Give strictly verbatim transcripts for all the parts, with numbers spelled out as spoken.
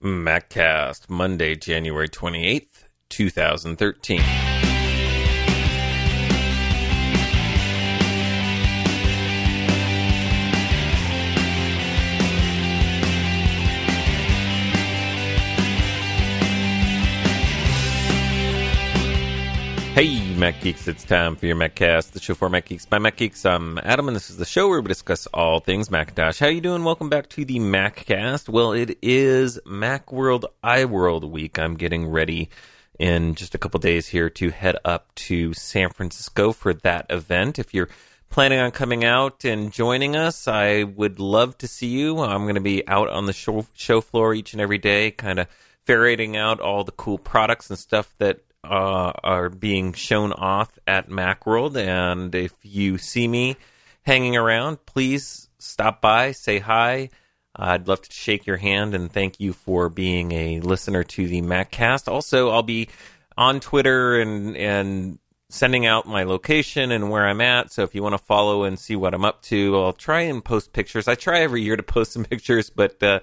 MacCast, Monday, January twenty-eighth, twenty thirteen. Hey, Mac Geeks, it's time for your MacCast, the show for Mac Geeks by Mac Geeks. I'm Adam, and this is the show where we discuss all things Macintosh. How you doing? Welcome back to the MacCast. Well, it is Macworld iWorld week. I'm getting ready in just a couple days here to head up to San Francisco for that event. If you're planning on coming out and joining us, I would love to see you. I'm going to be out on the show, show floor each and every day, kind of ferreting out all the cool products and stuff that Uh, are being shown off at Macworld, and if you see me hanging around, please stop by, say hi. Uh, I'd love to shake your hand and thank you for being a listener to the MacCast. Also, I'll be on Twitter and and sending out my location and where I'm at, so if you want to follow and see what I'm up to, I'll try and post pictures. I try every year to post some pictures, but uh,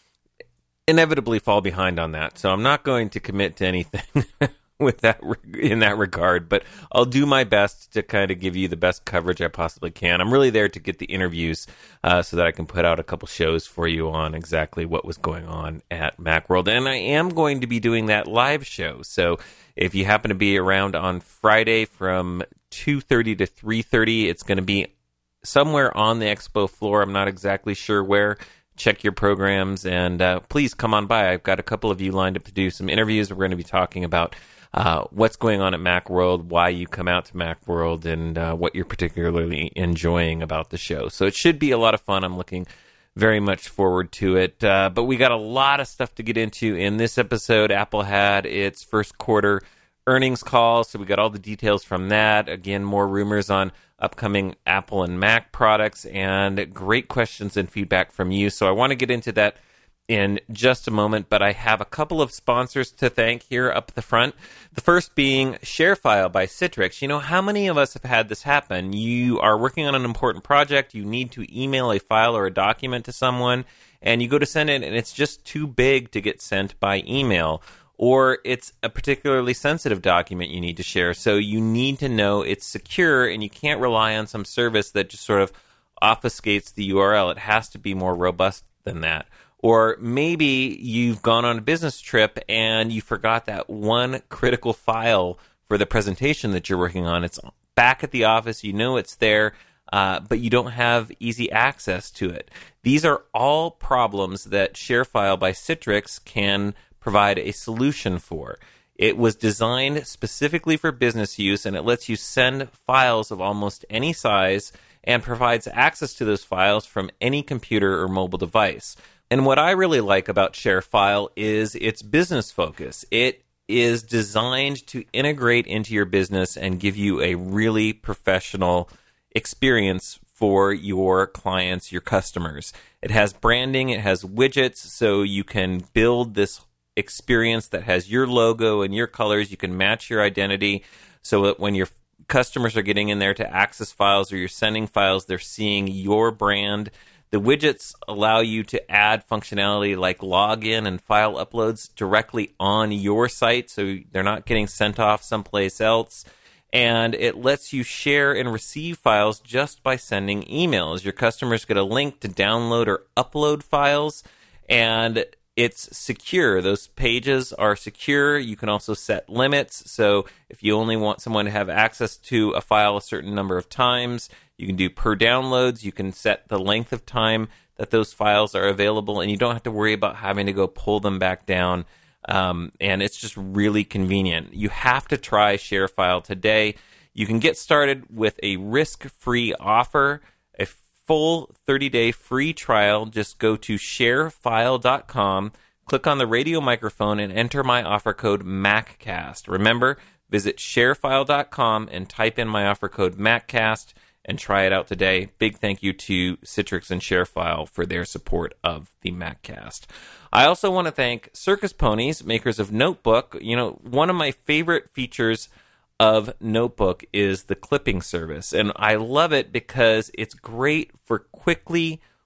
inevitably fall behind on that, so I'm not going to commit to anything with that in that regard, but I'll do my best to kind of give you the best coverage I possibly can. I'm really there to get the interviews uh, so that I can put out a couple shows for you on exactly what was going on at Macworld, and I am going to be doing that live show. So if you happen to be around on Friday from two thirty to three thirty, it's going to be somewhere on the expo floor. I'm not exactly sure where. Check your programs, and uh, please come on by. I've got a couple of you lined up to do some interviews. We're going to be talking about Uh, what's going on at Macworld, why you come out to Macworld, and uh, what you're particularly enjoying about the show. So it should be a lot of fun. I'm looking very much forward to it. Uh, but we got a lot of stuff to get into in this episode. Apple had its first quarter earnings call, so we got all the details from that. Again, more rumors on upcoming Apple and Mac products, and great questions and feedback from you. So I want to get into that in just a moment, but I have a couple of sponsors to thank here up the front. The first being ShareFile by Citrix. You know, how many of us have had this happen? You are working on an important project, you need to email a file or a document to someone, and you go to send it, and it's just too big to get sent by email, or it's a particularly sensitive document you need to share, so you need to know it's secure, and you can't rely on some service that just sort of obfuscates the U R L. It has to be more robust than that. Or maybe you've gone on a business trip and you forgot that one critical file for the presentation that you're working on. It's back at the office, you know it's there, uh, but you don't have easy access to it. These are all problems that ShareFile by Citrix can provide a solution for. It was designed specifically for business use, and it lets you send files of almost any size and provides access to those files from any computer or mobile device. And what I really like about ShareFile is its business focus. It is designed to integrate into your business and give you a really professional experience for your clients, your customers. It has branding, it has widgets, so you can build this experience that has your logo and your colors. You can match your identity so that when your customers are getting in there to access files or you're sending files, they're seeing your brand. The widgets allow you to add functionality like login and file uploads directly on your site, so they're not getting sent off someplace else. And it lets you share and receive files just by sending emails. Your customers get a link to download or upload files, and it's secure. Those pages are secure. You can also set limits, so if you only want someone to have access to a file a certain number of times, you can do per downloads. You can set the length of time that those files are available, and you don't have to worry about having to go pull them back down. Um, and it's just really convenient. You have to try ShareFile today. You can get started with a risk-free offer, a full thirty-day free trial. Just go to sharefile dot com, click on the radio microphone, and enter my offer code MacCast. Remember, visit sharefile dot com and type in my offer code MacCast and try it out today. Big thank you to Citrix and ShareFile for their support of the MacCast. I also want to thank Circus Ponies, makers of Notebook. You know, one of my favorite features of Notebook is the clipping service, and I love it because it's great for quickly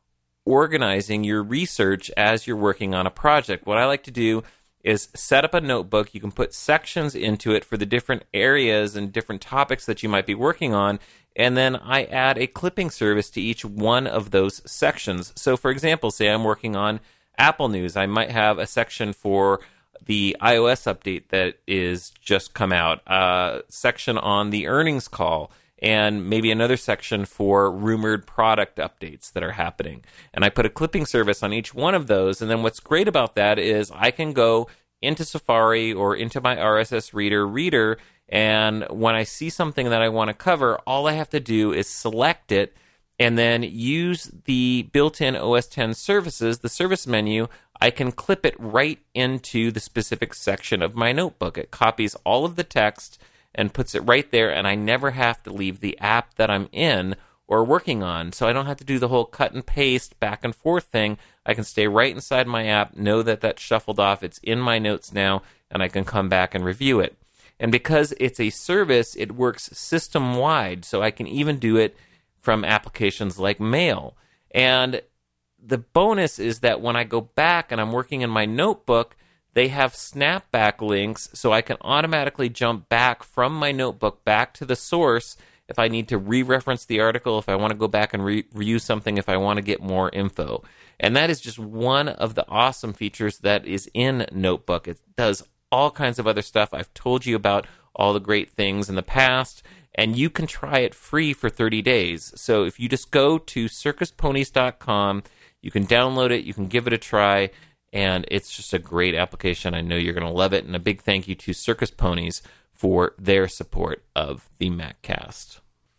organizing your research as you're working on a project. What I like to do is set up a notebook. You can put sections into it for the different areas and different topics that you might be working on, and then I add a clipping service to each one of those sections. So, for example, say I'm working on Apple News. I might have a section for the iOS update that is just come out, a section on the earnings call, and maybe another section for rumored product updates that are happening. And I put a clipping service on each one of those, and then what's great about that is I can go into Safari or into my R S S Reader reader, and when I see something that I want to cover, all I have to do is select it and then use the built-in O S X services, the service menu. I can clip it right into the specific section of my notebook. It copies all of the text and puts it right there, and I never have to leave the app that I'm in or working on. So I don't have to do the whole cut and paste back and forth thing. I can stay right inside my app, know that that's shuffled off, it's in my notes now, and I can come back and review it. And because it's a service, it works system-wide, so I can even do it from applications like Mail. And the bonus is that when I go back and I'm working in my notebook, they have snapback links, so I can automatically jump back from my notebook back to the source if I need to re-reference the article, if I want to go back and re- review something, if I want to get more info. And that is just one of the awesome features that is in Notebook. It does all kinds of other stuff. I've told you about all the great things in the past, and you can try it free for thirty days. So if you just go to circus ponies dot com, you can download it, you can give it a try, and it's just a great application. I know you're going to love it. And a big thank you to Circus Ponies for their support of the MacCast.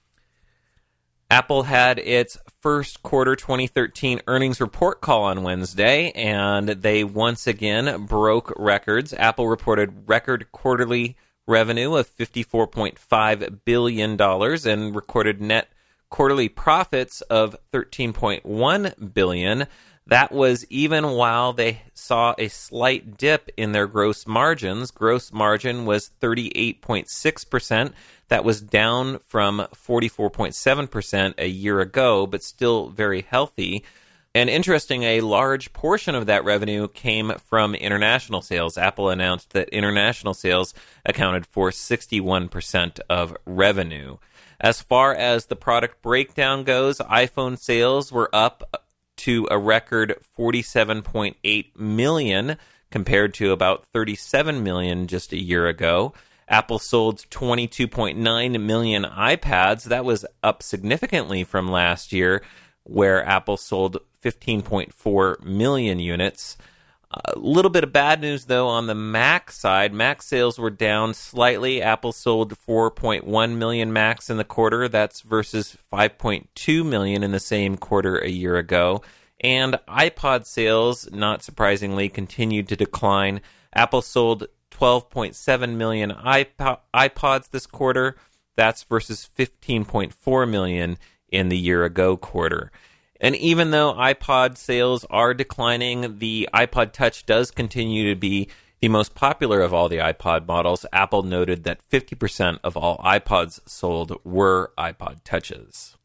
Apple had its first quarter twenty thirteen earnings report call on Wednesday, and they once again broke records. Apple reported record quarterly revenue of fifty-four point five billion dollars and recorded net quarterly profits of thirteen point one billion dollars. That was even while they saw a slight dip in their gross margins. Gross margin was thirty-eight point six percent. That was down from forty-four point seven percent a year ago, but still very healthy. And interesting, a large portion of that revenue came from international sales. Apple announced that international sales accounted for sixty-one percent of revenue. As far as the product breakdown goes, iPhone sales were up to a record forty-seven point eight million compared to about thirty-seven million just a year ago. Apple sold twenty-two point nine million iPads. That was up significantly from last year, where Apple sold fifteen point four million units. A little bit of bad news, though, on the Mac side. Mac sales were down slightly. Apple sold four point one million Macs in the quarter. That's versus five point two million in the same quarter a year ago. And iPod sales, not surprisingly, continued to decline. Apple sold twelve point seven million iPod- iPods this quarter. That's versus fifteen point four million in the year ago quarter. And even though iPod sales are declining, the iPod Touch does continue to be the most popular of all the iPod models. Apple noted that fifty percent of all iPods sold were iPod Touches.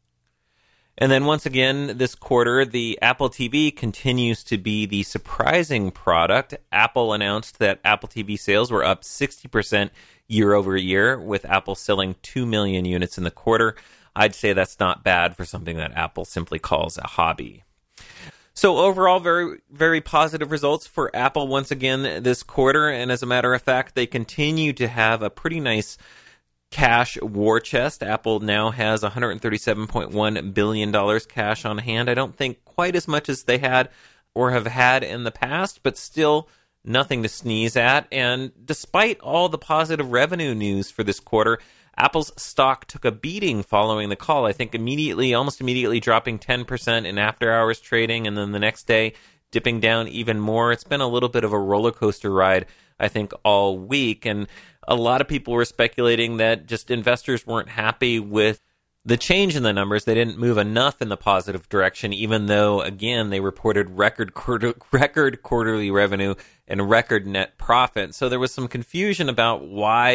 And then once again, this quarter, the Apple T V continues to be the surprising product. Apple announced that Apple T V sales were up sixty percent year over year, with Apple selling two million units in the quarter. I'd say that's not bad for something that Apple simply calls a hobby. So overall, very, very positive results for Apple once again this quarter. And as a matter of fact, they continue to have a pretty nice cash war chest. Apple now has one hundred thirty-seven point one billion dollars cash on hand. I don't think quite as much as they had or have had in the past, but still nothing to sneeze at. And despite all the positive revenue news for this quarter, Apple's stock took a beating following the call. I think immediately, almost immediately dropping ten percent in after-hours trading, and then the next day dipping down even more. It's been a little bit of a roller coaster ride, I think, all week. And a lot of people were speculating that just investors weren't happy with the change in the numbers. They didn't move enough in the positive direction, even though, again, they reported record quarter, record quarterly revenue and record net profit. So there was some confusion about why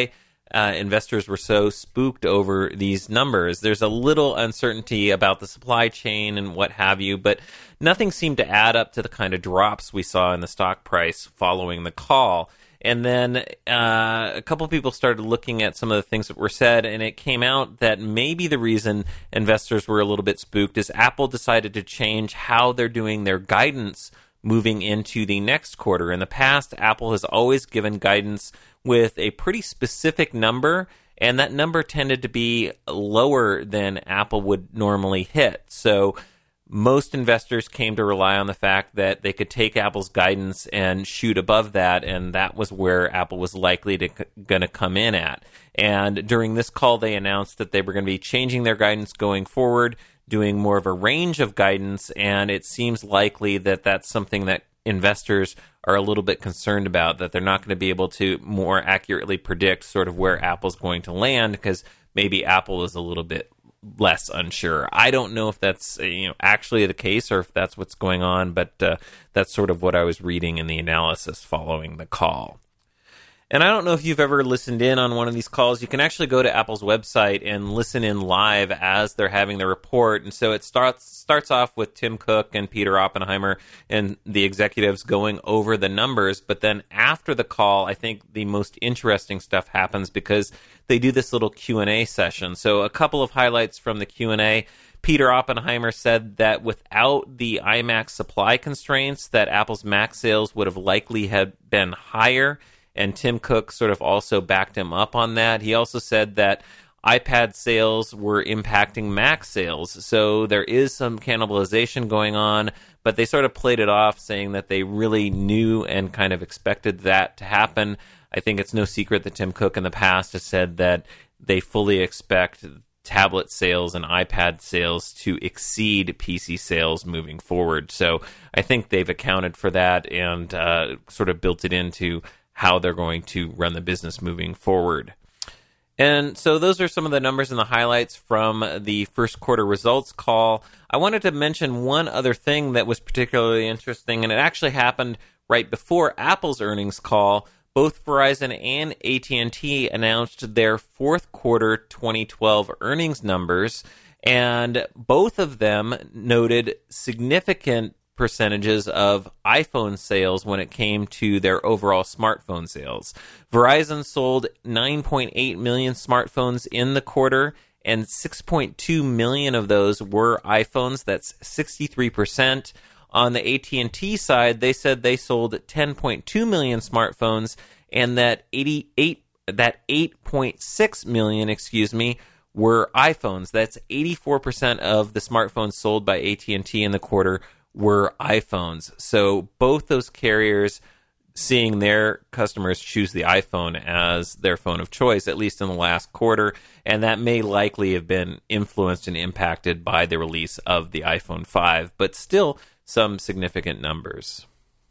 uh, investors were so spooked over these numbers. There's a little uncertainty about the supply chain and what have you, but nothing seemed to add up to the kind of drops we saw in the stock price following the call. And then uh, a couple people started looking at some of the things that were said, and it came out that maybe the reason investors were a little bit spooked is Apple decided to change how they're doing their guidance moving into the next quarter. In the past, Apple has always given guidance with a pretty specific number, and that number tended to be lower than Apple would normally hit. So most investors came to rely on the fact that they could take Apple's guidance and shoot above that, and that was where Apple was likely to going to come in at. And during this call, they announced that they were going to be changing their guidance going forward, doing more of a range of guidance, and it seems likely that that's something that investors are a little bit concerned about, that they're not going to be able to more accurately predict sort of where Apple's going to land, because maybe Apple is a little bit less unsure. I don't know if that's you know actually the case or if that's what's going on, but uh, that's sort of what I was reading in the analysis following the call. And I don't know if you've ever listened in on one of these calls. You can actually go to Apple's website and listen in live as they're having the report. And so it starts starts off with Tim Cook and Peter Oppenheimer and the executives going over the numbers. But then after the call, I think the most interesting stuff happens because they do this little Q and A session. So a couple of highlights from the Q and A. Peter Oppenheimer said that without the iMac supply constraints, that Apple's Mac sales would have likely have been higher. And Tim Cook sort of also backed him up on that. He also said that iPad sales were impacting Mac sales. So there is some cannibalization going on, but they sort of played it off, saying that they really knew and kind of expected that to happen. I think it's no secret that Tim Cook in the past has said that they fully expect tablet sales and iPad sales to exceed P C sales moving forward. So I think they've accounted for that and uh, sort of built it into how they're going to run the business moving forward. And so those are some of the numbers and the highlights from the first quarter results call. I wanted to mention one other thing that was particularly interesting, and it actually happened right before Apple's earnings call. Both Verizon and A T and T announced their fourth quarter twenty twelve earnings numbers, and both of them noted significant percentages of iPhone sales when it came to their overall smartphone sales. Verizon sold nine point eight million smartphones in the quarter, and six point two million of those were iPhones. That's sixty-three percent. On the A T and T side, they said they sold ten point two million smartphones, and that eighty-eight that eight point six million, excuse me, were iPhones. That's eighty-four percent of the smartphones sold by A T and T in the quarter were iPhones. So both those carriers seeing their customers choose the iPhone as their phone of choice, at least in the last quarter, and that may likely have been influenced and impacted by the release of the iPhone five, but still some significant numbers.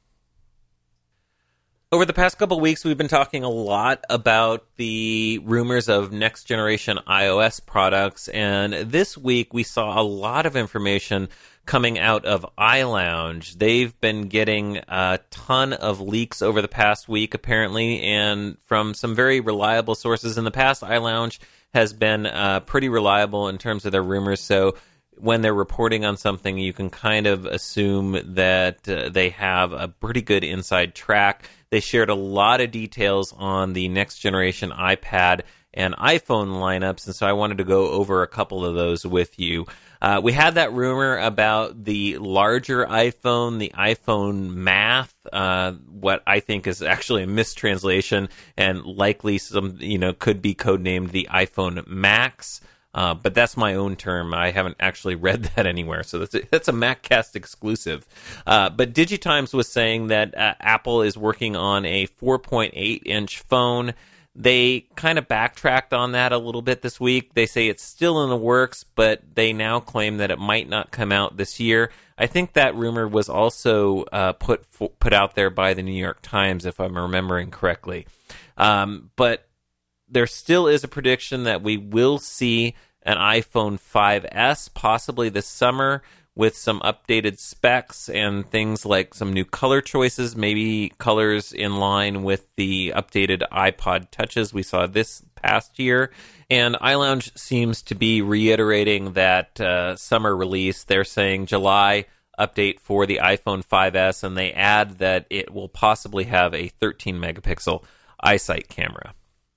Over the past couple of weeks, we've been talking a lot about the rumors of next-generation iOS products, and this week we saw a lot of information coming out of iLounge. They've been getting a ton of leaks over the past week, apparently, and from some very reliable sources in the past, iLounge has been uh, pretty reliable in terms of their rumors, so when they're reporting on something, you can kind of assume that uh, they have a pretty good inside track. They shared a lot of details on the next generation iPad and iPhone lineups, and so I wanted to go over a couple of those with you. Uh, we had that rumor about the larger iPhone, the iPhone Math, uh, what I think is actually a mistranslation and likely some, you know, could be codenamed the iPhone Max. Uh, but that's my own term. I haven't actually read that anywhere, so that's a, that's a MacCast exclusive. Uh, but DigiTimes was saying that uh, Apple is working on a four point eight inch phone. They kind of backtracked on that a little bit this week. They say it's still in the works, but they now claim that it might not come out this year. I think that rumor was also uh, put put out there by the New York Times, if I'm remembering correctly. Um, but there still is a prediction that we will see an iPhone five S possibly this summer with some updated specs and things like some new color choices, maybe colors in line with the updated iPod Touches we saw this past year. And iLounge seems to be reiterating that uh, summer release. They're saying July update for the iPhone five S, and they add that it will possibly have a thirteen megapixel iSight camera.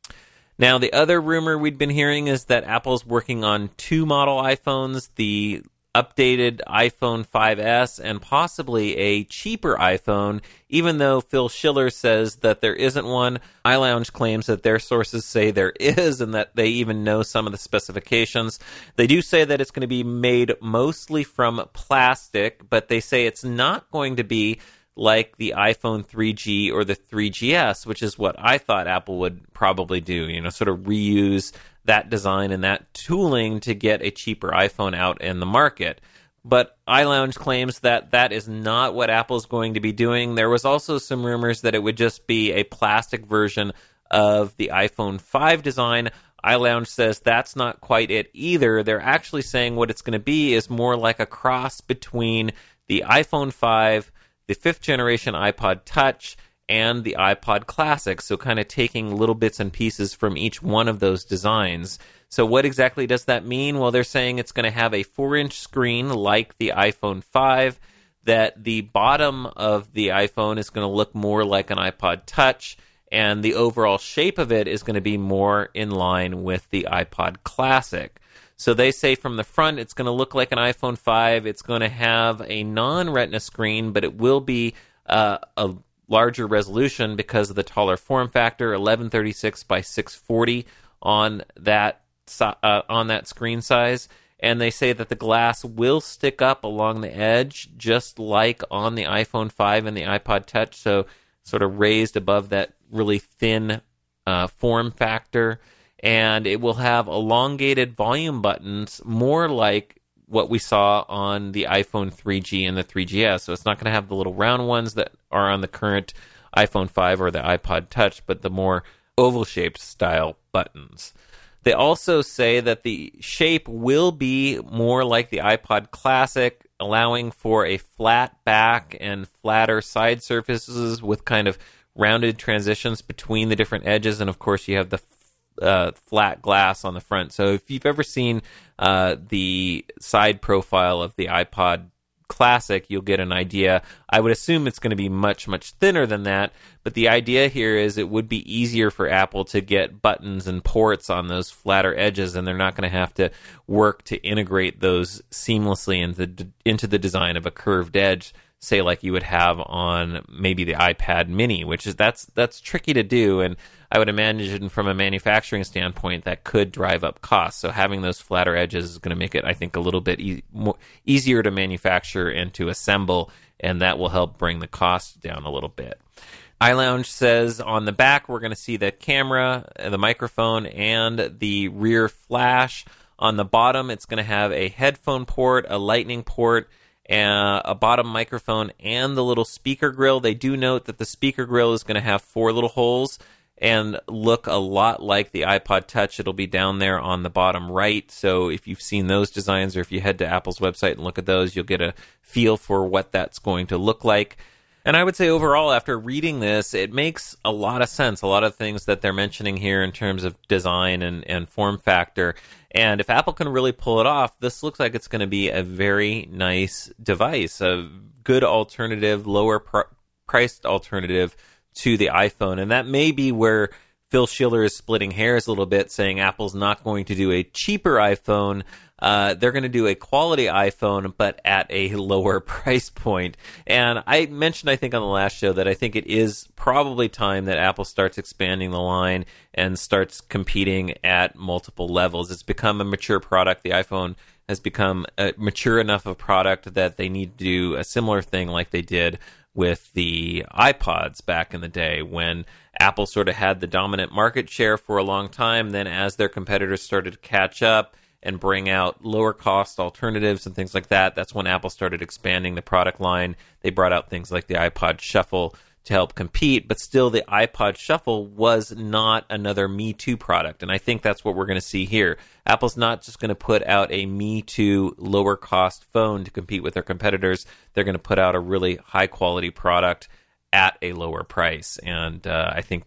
Now, the other rumor we'd been hearing is that Apple's working on two model iPhones, the updated iPhone five S and possibly a cheaper iPhone, even though Phil Schiller says that there isn't one. iLounge claims that their sources say there is and that they even know some of the specifications. They do say that it's going to be made mostly from plastic, but they say it's not going to be like the iPhone three G or the three G S, which is what I thought Apple would probably do, you know, sort of reuse that design and that tooling to get a cheaper iPhone out in the market. But iLounge claims that that is not what Apple's going to be doing. There was also some rumors that it would just be a plastic version of the iPhone five design. iLounge says that's not quite it either. They're actually saying what it's going to be is more like a cross between the iPhone five, the fifth generation iPod Touch, and the iPod Classic, so kind of taking little bits and pieces from each one of those designs. So what exactly does that mean? Well, they're saying it's going to have a four-inch screen like the iPhone five, that the bottom of the iPhone is going to look more like an iPod Touch, and the overall shape of it is going to be more in line with the iPod Classic. So they say from the front it's going to look like an iPhone five. It's going to have a non-Retina screen, but it will be uh, a larger resolution because of the taller form factor, eleven thirty-six by six forty on that uh, on that screen size. And they say that the glass will stick up along the edge, just like on the iPhone five and the iPod Touch, so sort of raised above that really thin uh, form factor. And it will have elongated volume buttons, more like what we saw on the iPhone three G and the three G S. So it's not going to have the little round ones that are on the current iPhone five or the iPod Touch, but the more oval-shaped style buttons. They also say that the shape will be more like the iPod Classic, allowing for a flat back and flatter side surfaces with kind of rounded transitions between the different edges. And of course, you have the Uh, flat glass on the front. So if you've ever seen uh, the side profile of the iPod Classic, you'll get an idea. I would assume it's going to be much, much thinner than that, but the idea here is it would be easier for Apple to get buttons and ports on those flatter edges, and they're not going to have to work to integrate those seamlessly into, into the design of a curved edge, say like you would have on maybe the iPad Mini, which is that's that's tricky to do, and I would imagine from a manufacturing standpoint that could drive up costs. So having those flatter edges is going to make it, I think, a little bit e- more, easier to manufacture and to assemble, and that will help bring the cost down a little bit. iLounge says on the back we're going to see the camera, the microphone, and the rear flash. On the bottom, it's going to have a headphone port, a lightning port, Uh, a bottom microphone, and the little speaker grill. They do note that the speaker grill is going to have four little holes and look a lot like the iPod Touch. It'll be down there on the bottom right. So if you've seen those designs, or if you head to Apple's website and look at those, you'll get a feel for what that's going to look like. And I would say overall, after reading this, it makes a lot of sense. A lot of things that they're mentioning here in terms of design and, and form factor. And if Apple can really pull it off, this looks like it's going to be a very nice device, a good alternative, lower pr- priced alternative to the iPhone. And that may be where Phil Schiller is splitting hairs a little bit, saying Apple's not going to do a cheaper iPhone. Uh, they're going to do a quality iPhone, but at a lower price point. And I mentioned, I think, on the last show that I think it is probably time that Apple starts expanding the line and starts competing at multiple levels. It's become a mature product. The iPhone has become a mature enough of a product that they need to do a similar thing like they did with the iPods back in the day, when Apple sort of had the dominant market share for a long time. Then as their competitors started to catch up and bring out lower cost alternatives and things like that, that's when Apple started expanding the product line. They brought out things like the iPod Shuffle to help compete, but still the iPod Shuffle was not another Me Too product, and I think that's what we're going to see here. Apple's not just going to put out a Me Too lower cost phone to compete with their competitors. They're going to put out a really high quality product at a lower price, and uh, I think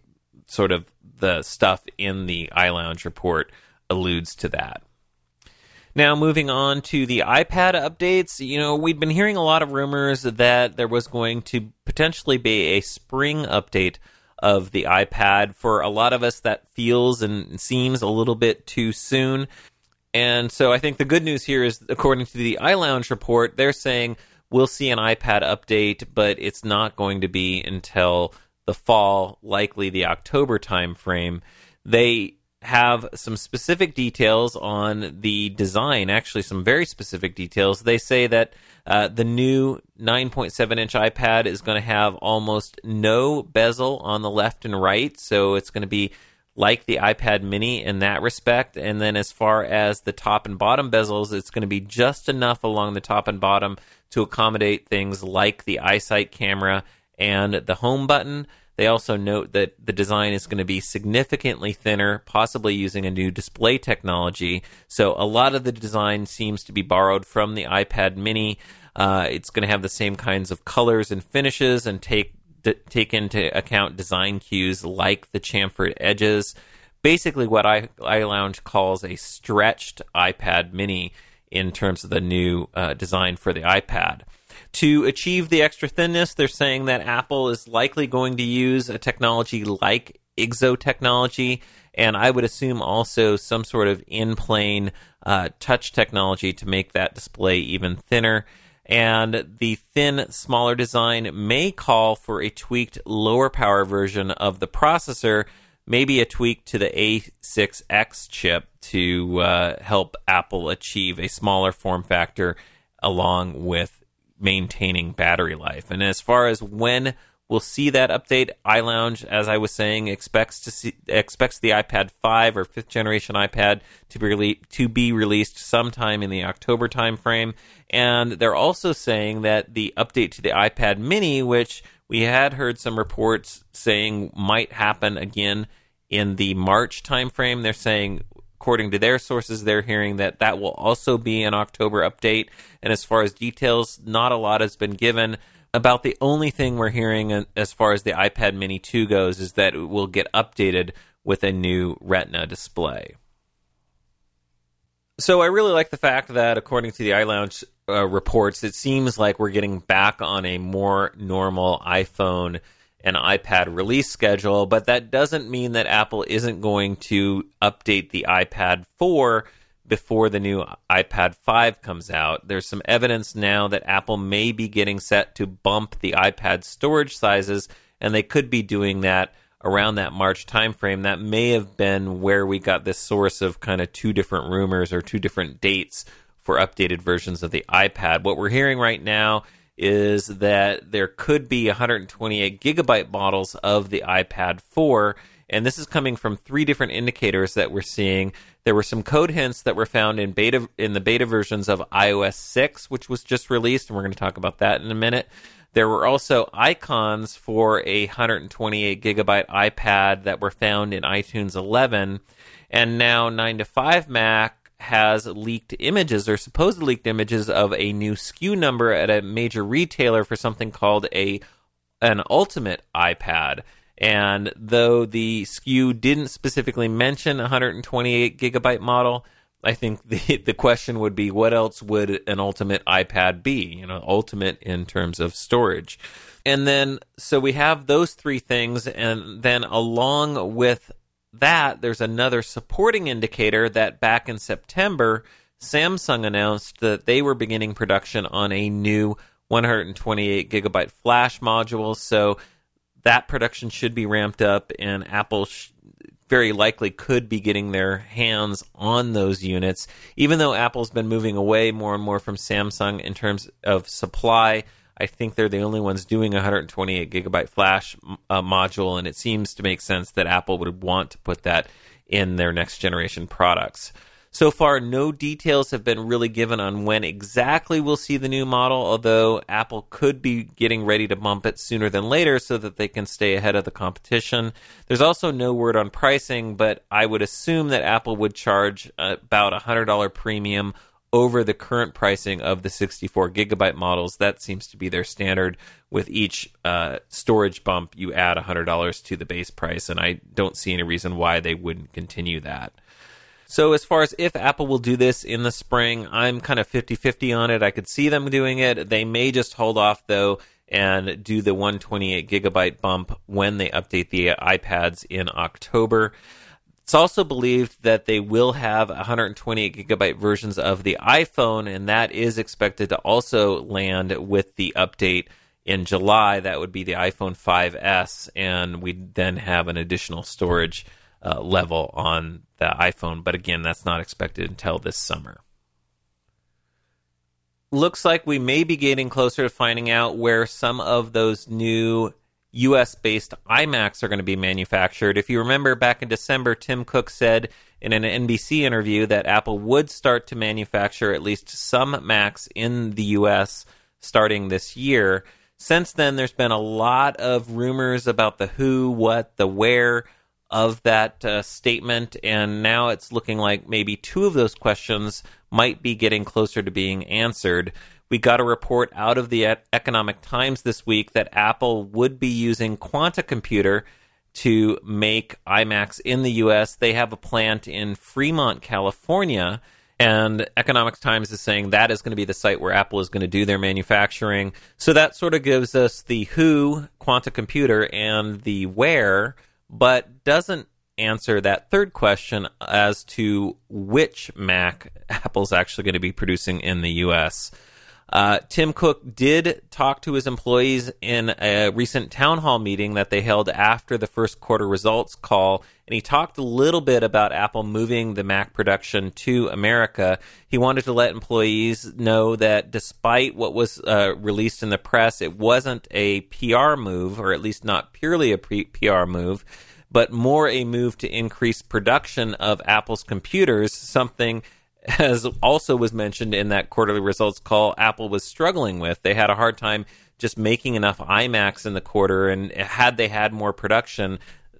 sort of the stuff in the iLounge report alludes to that. Now, moving on to the iPad updates, you know, we'd been hearing a lot of rumors that there was going to potentially be a spring update of the iPad. For a lot of us, that feels and seems a little bit too soon. And so I think the good news here is, according to the iLounge report, they're saying we'll see an iPad update, but it's not going to be until the fall, likely the October timeframe. They have some specific details on the design, actually some very specific details. They say that uh, the new nine point seven inch iPad is going to have almost no bezel on the left and right, so it's going to be like the iPad mini in that respect. And then as far as the top and bottom bezels, it's going to be just enough along the top and bottom to accommodate things like the iSight camera and the home button. They also note that the design is going to be significantly thinner, possibly using a new display technology. So a lot of the design seems to be borrowed from the iPad mini. Uh, it's going to have the same kinds of colors and finishes and take d- take into account design cues like the chamfered edges. Basically what I, iLounge calls a stretched iPad mini in terms of the new uh, design for the iPad. To achieve the extra thinness, they're saying that Apple is likely going to use a technology like I G Z O technology, and I would assume also some sort of in-plane uh, touch technology to make that display even thinner. And the thin, smaller design may call for a tweaked lower power version of the processor, maybe a tweak to the A six X chip to uh, help Apple achieve a smaller form factor along with maintaining battery life. And as far as when we'll see that update, iLounge, as I was saying, expects to see expects the iPad five or fifth generation iPad to be rele- to be released sometime in the October timeframe. And they're also saying that the update to the iPad mini, which we had heard some reports saying might happen again in the March timeframe, they're saying, according to their sources, they're hearing that that will also be an October update. And as far as details, not a lot has been given. About the only thing we're hearing as far as the iPad mini two goes is that it will get updated with a new Retina display. So I really like the fact that, according to the iLounge uh, reports, it seems like we're getting back on a more normal iPhone and iPad release schedule, but that doesn't mean that Apple isn't going to update the iPad four before the new iPad five comes out. There's some evidence now that Apple may be getting set to bump the iPad storage sizes, and they could be doing that around that March timeframe. That may have been where we got this source of kind of two different rumors or two different dates for updated versions of the iPad. What we're hearing right now is that there could be one hundred twenty-eight gigabyte models of the iPad four, and this is coming from three different indicators that we're seeing. There were some code hints that were found in beta in the beta versions of iOS six, which was just released, and we're going to talk about that in a minute. There were also icons for a one hundred twenty-eight gigabyte iPad that were found in iTunes eleven, and now nine to five Mac has leaked images or supposed leaked images of a new S K U number at a major retailer for something called a an Ultimate iPad. And though the S K U didn't specifically mention a one hundred twenty-eight gigabyte model, I think the the question would be, what else would an Ultimate iPad be? You know, ultimate in terms of storage. And then, so we have those three things, and then along with that, there's another supporting indicator that back in September, Samsung announced that they were beginning production on a new one hundred twenty-eight gigabyte flash module. So that production should be ramped up, and Apple sh- very likely could be getting their hands on those units. Even though Apple's been moving away more and more from Samsung in terms of supply, I think they're the only ones doing a one hundred twenty-eight gigabyte flash uh, module, and it seems to make sense that Apple would want to put that in their next generation products. So far, no details have been really given on when exactly we'll see the new model, although Apple could be getting ready to bump it sooner than later so that they can stay ahead of the competition. There's also no word on pricing, but I would assume that Apple would charge about a one hundred dollars premium over the current pricing of the sixty-four gigabyte models. That seems to be their standard. With each uh, storage bump, you add one hundred dollars to the base price, and I don't see any reason why they wouldn't continue that. So as far as if Apple will do this in the spring, I'm kind of fifty-fifty on it. I could see them doing it. They may just hold off, though, and do the one hundred twenty-eight gigabyte bump when they update the iPads in October. It's also believed that they will have one hundred twenty-eight gigabyte versions of the iPhone, and that is expected to also land with the update in July. That would be the iPhone five S, and we'd then have an additional storage uh, level on the iPhone. But again, that's not expected until this summer. Looks like we may be getting closer to finding out where some of those new U S-based iMacs are going to be manufactured. If you remember back in December, Tim Cook said in an N B C interview that Apple would start to manufacture at least some Macs in the U S starting this year. Since then, there's been a lot of rumors about the who, what, the where of that uh, statement, and now it's looking like maybe two of those questions might be getting closer to being answered. We got a report out of the Economic Times this week that Apple would be using Quanta Computer to make iMacs in the U S. They have a plant in Fremont, California, and Economic Times is saying that is going to be the site where Apple is going to do their manufacturing. So that sort of gives us the who, Quanta Computer, and the where, but doesn't answer that third question as to which Mac Apple's actually going to be producing in the U S. Uh, Tim Cook did talk to his employees in a recent town hall meeting that they held after the first quarter results call, and he talked a little bit about Apple moving the Mac production to America. He wanted to let employees know that despite what was uh, released in the press, it wasn't a P R move, or at least not purely a P R move, but more a move to increase production of Apple's computers, something as also was mentioned in that quarterly results call, Apple was struggling with. They had a hard time just making enough iMacs in the quarter, and had they had more production,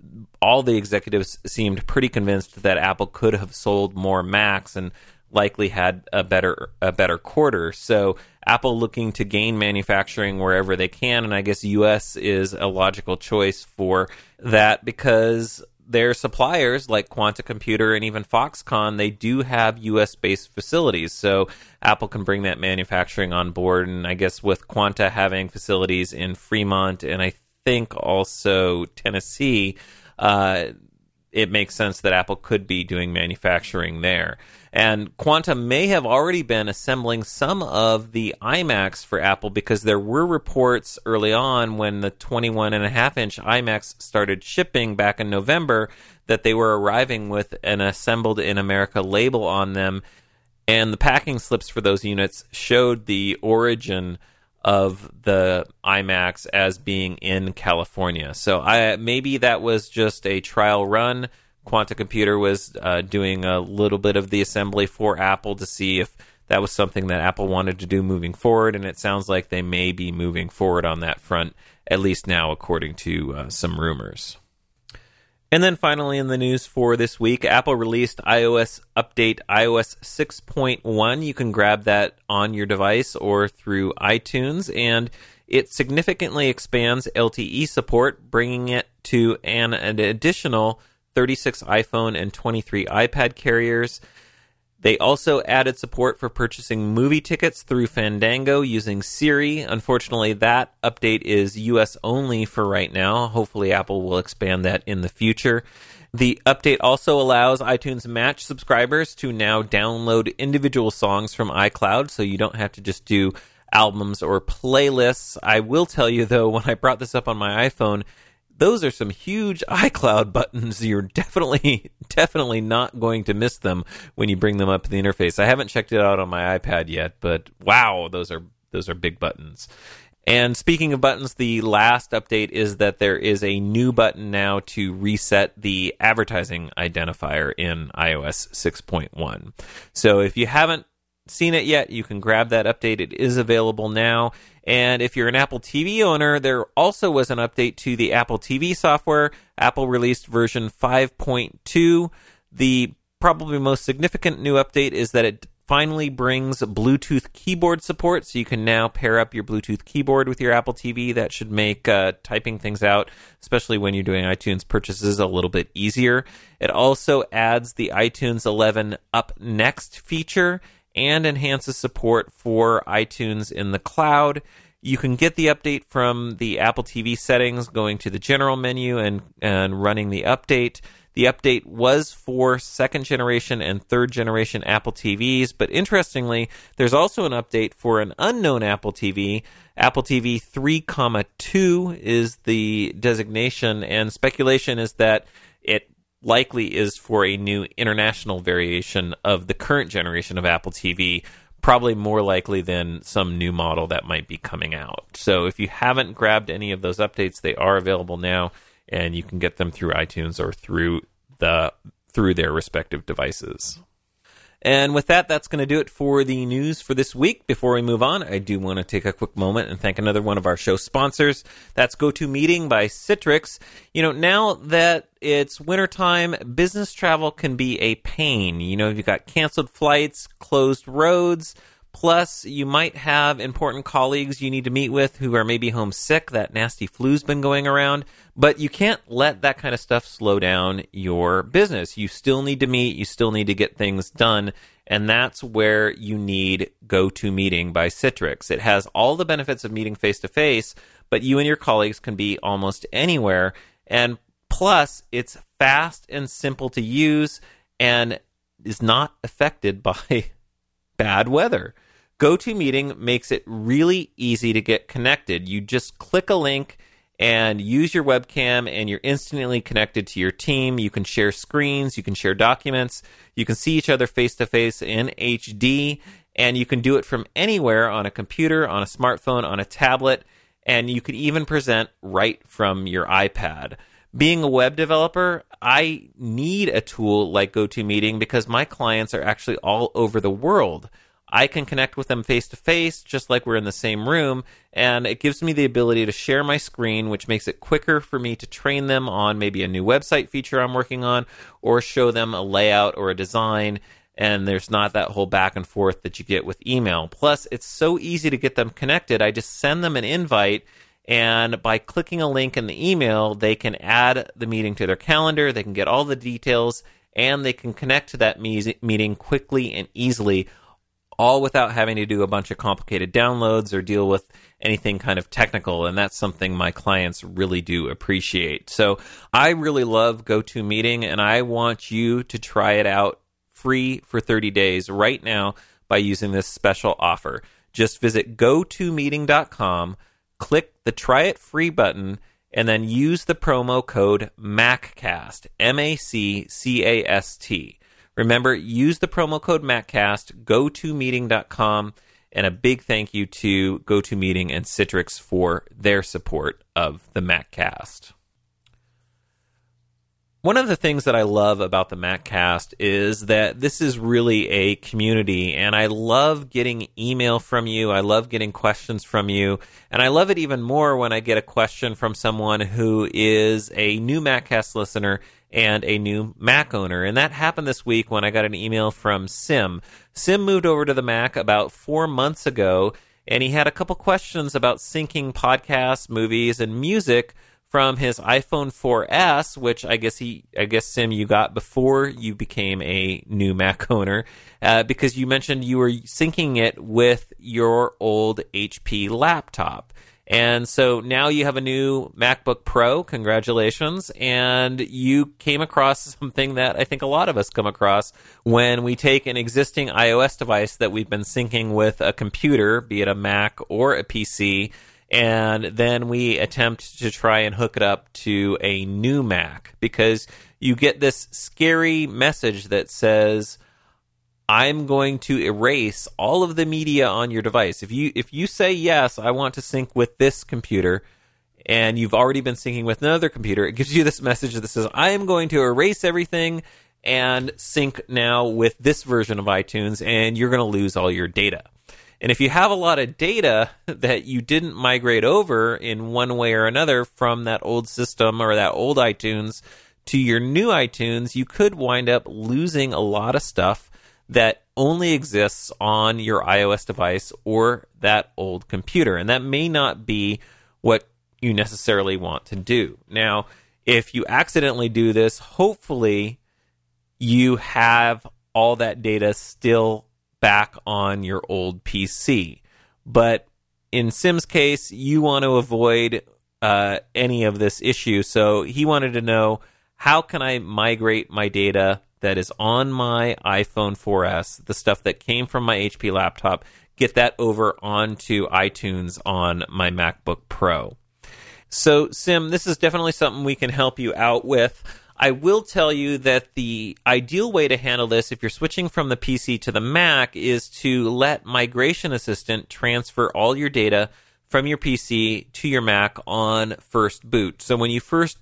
all the executives seemed pretty convinced that Apple could have sold more Macs and likely had a better a better quarter. So Apple looking to gain manufacturing wherever they can, and I guess U S is a logical choice for that because their suppliers like Quanta Computer and even Foxconn, they do have U S-based facilities, so Apple can bring that manufacturing on board. And I guess with Quanta having facilities in Fremont and I think also Tennessee, uh, it makes sense that Apple could be doing manufacturing there. And Quanta may have already been assembling some of the iMacs for Apple because there were reports early on when the twenty-one and a half inch iMacs started shipping back in November that they were arriving with an assembled in America label on them. And the packing slips for those units showed the origin of the iMacs as being in California. So I, maybe that was just a trial run. Quanta Computer was uh, doing a little bit of the assembly for Apple to see if that was something that Apple wanted to do moving forward, and it sounds like they may be moving forward on that front, at least now, according to uh, some rumors. And then finally in the news for this week, Apple released iOS update iOS six point one. You can grab that on your device or through iTunes, and it significantly expands L T E support, bringing it to an, an additional thirty-six iPhone and twenty-three iPad carriers. They also added support for purchasing movie tickets through Fandango using Siri. Unfortunately, that update is U S only for right now. Hopefully, Apple will expand that in the future. The update also allows iTunes Match subscribers to now download individual songs from iCloud, so you don't have to just do albums or playlists. I will tell you, though, when I brought this up on my iPhone, those are some huge iCloud buttons. You're definitely, definitely not going to miss them when you bring them up in the interface. I haven't checked it out on my iPad yet, but wow, those are those are big buttons. And speaking of buttons, the last update is that there is a new button now to reset the advertising identifier in iOS six point one. So if you haven't seen it yet, you can grab that update. It is available now. And if you're an Apple T V owner, there also was an update to the Apple T V software. Apple released version five point two. The probably most significant new update is that it finally brings Bluetooth keyboard support, so you can now pair up your Bluetooth keyboard with your Apple T V. That should make uh, typing things out, especially when you're doing iTunes purchases, a little bit easier. It also adds the iTunes eleven Up Next feature and enhances support for iTunes in the cloud. You can get the update from the Apple T V settings, going to the general menu and, and running the update. The update was for second generation and third generation Apple T Vs, but interestingly, there's also an update for an unknown Apple T V. Apple T V three point two is the designation, and speculation is that it likely is for a new international variation of the current generation of Apple T V, probably more likely than some new model that might be coming out. So if you haven't grabbed any of those updates, they are available now, and you can get them through iTunes or through the through their respective devices. And with that, that's going to do it for the news for this week. Before we move on, I do want to take a quick moment and thank another one of our show sponsors. That's GoToMeeting by Citrix. You know, now that it's wintertime, business travel can be a pain. You know, you've got canceled flights, closed roads, plus you might have important colleagues you need to meet with who are maybe homesick. That nasty flu's been going around. But you can't let that kind of stuff slow down your business. You still need to meet. You still need to get things done. And that's where you need GoToMeeting by Citrix. It has all the benefits of meeting face-to-face, but you and your colleagues can be almost anywhere. And plus, it's fast and simple to use and is not affected by bad weather. GoToMeeting makes it really easy to get connected. You just click a link and use your webcam, and you're instantly connected to your team. You can share screens, you can share documents, you can see each other face-to-face in H D, and you can do it from anywhere on a computer, on a smartphone, on a tablet, and you can even present right from your iPad. Being a web developer, I need a tool like GoToMeeting because my clients are actually all over the world. I can connect with them face-to-face, just like we're in the same room, and it gives me the ability to share my screen, which makes it quicker for me to train them on maybe a new website feature I'm working on, or show them a layout or a design, and there's not that whole back and forth that you get with email. Plus, it's so easy to get them connected. I just send them an invite, and by clicking a link in the email, they can add the meeting to their calendar, they can get all the details, and they can connect to that me- meeting quickly and easily, all without having to do a bunch of complicated downloads or deal with anything kind of technical, and that's something my clients really do appreciate. So I really love GoToMeeting, and I want you to try it out free for thirty days right now by using this special offer. Just visit go to meeting dot com, click the Try It Free button, and then use the promo code MACCAST, M A C C A S T. Remember, use the promo code MACCAST, go to meeting dot com, and a big thank you to GoToMeeting and Citrix for their support of the MacCast. One of the things that I love about the MacCast is that this is really a community, and I love getting email from you. I love getting questions from you, and I love it even more when I get a question from someone who is a new MacCast listener and a new Mac owner. And that happened this week when I got an email from Sim. Sim moved over to the Mac about four months ago, and he had a couple questions about syncing podcasts, movies, and music from his iPhone four S, which I guess he, I guess Sim, you got before you became a new Mac owner, uh, because you mentioned you were syncing it with your old H P laptop. And so now you have a new MacBook Pro, congratulations, and you came across something that I think a lot of us come across when we take an existing iOS device that we've been syncing with a computer, be it a Mac or a P C, and then we attempt to try and hook it up to a new Mac, because you get this scary message that says, I'm going to erase all of the media on your device. If you if you say, yes, I want to sync with this computer, and you've already been syncing with another computer, it gives you this message that says, I am going to erase everything and sync now with this version of iTunes, and you're going to lose all your data. And if you have a lot of data that you didn't migrate over in one way or another from that old system or that old iTunes to your new iTunes, you could wind up losing a lot of stuff that only exists on your iOS device or that old computer. And that may not be what you necessarily want to do. Now, if you accidentally do this, hopefully you have all that data still back on your old P C. But in Sim's case, you want to avoid uh, any of this issue. So he wanted to know, how can I migrate my data that is on my iPhone four S, the stuff that came from my H P laptop, get that over onto iTunes on my MacBook Pro? So, Sim, this is definitely something we can help you out with. I will tell you that the ideal way to handle this, if you're switching from the P C to the Mac, is to let Migration Assistant transfer all your data from your P C to your Mac on first boot. So when you first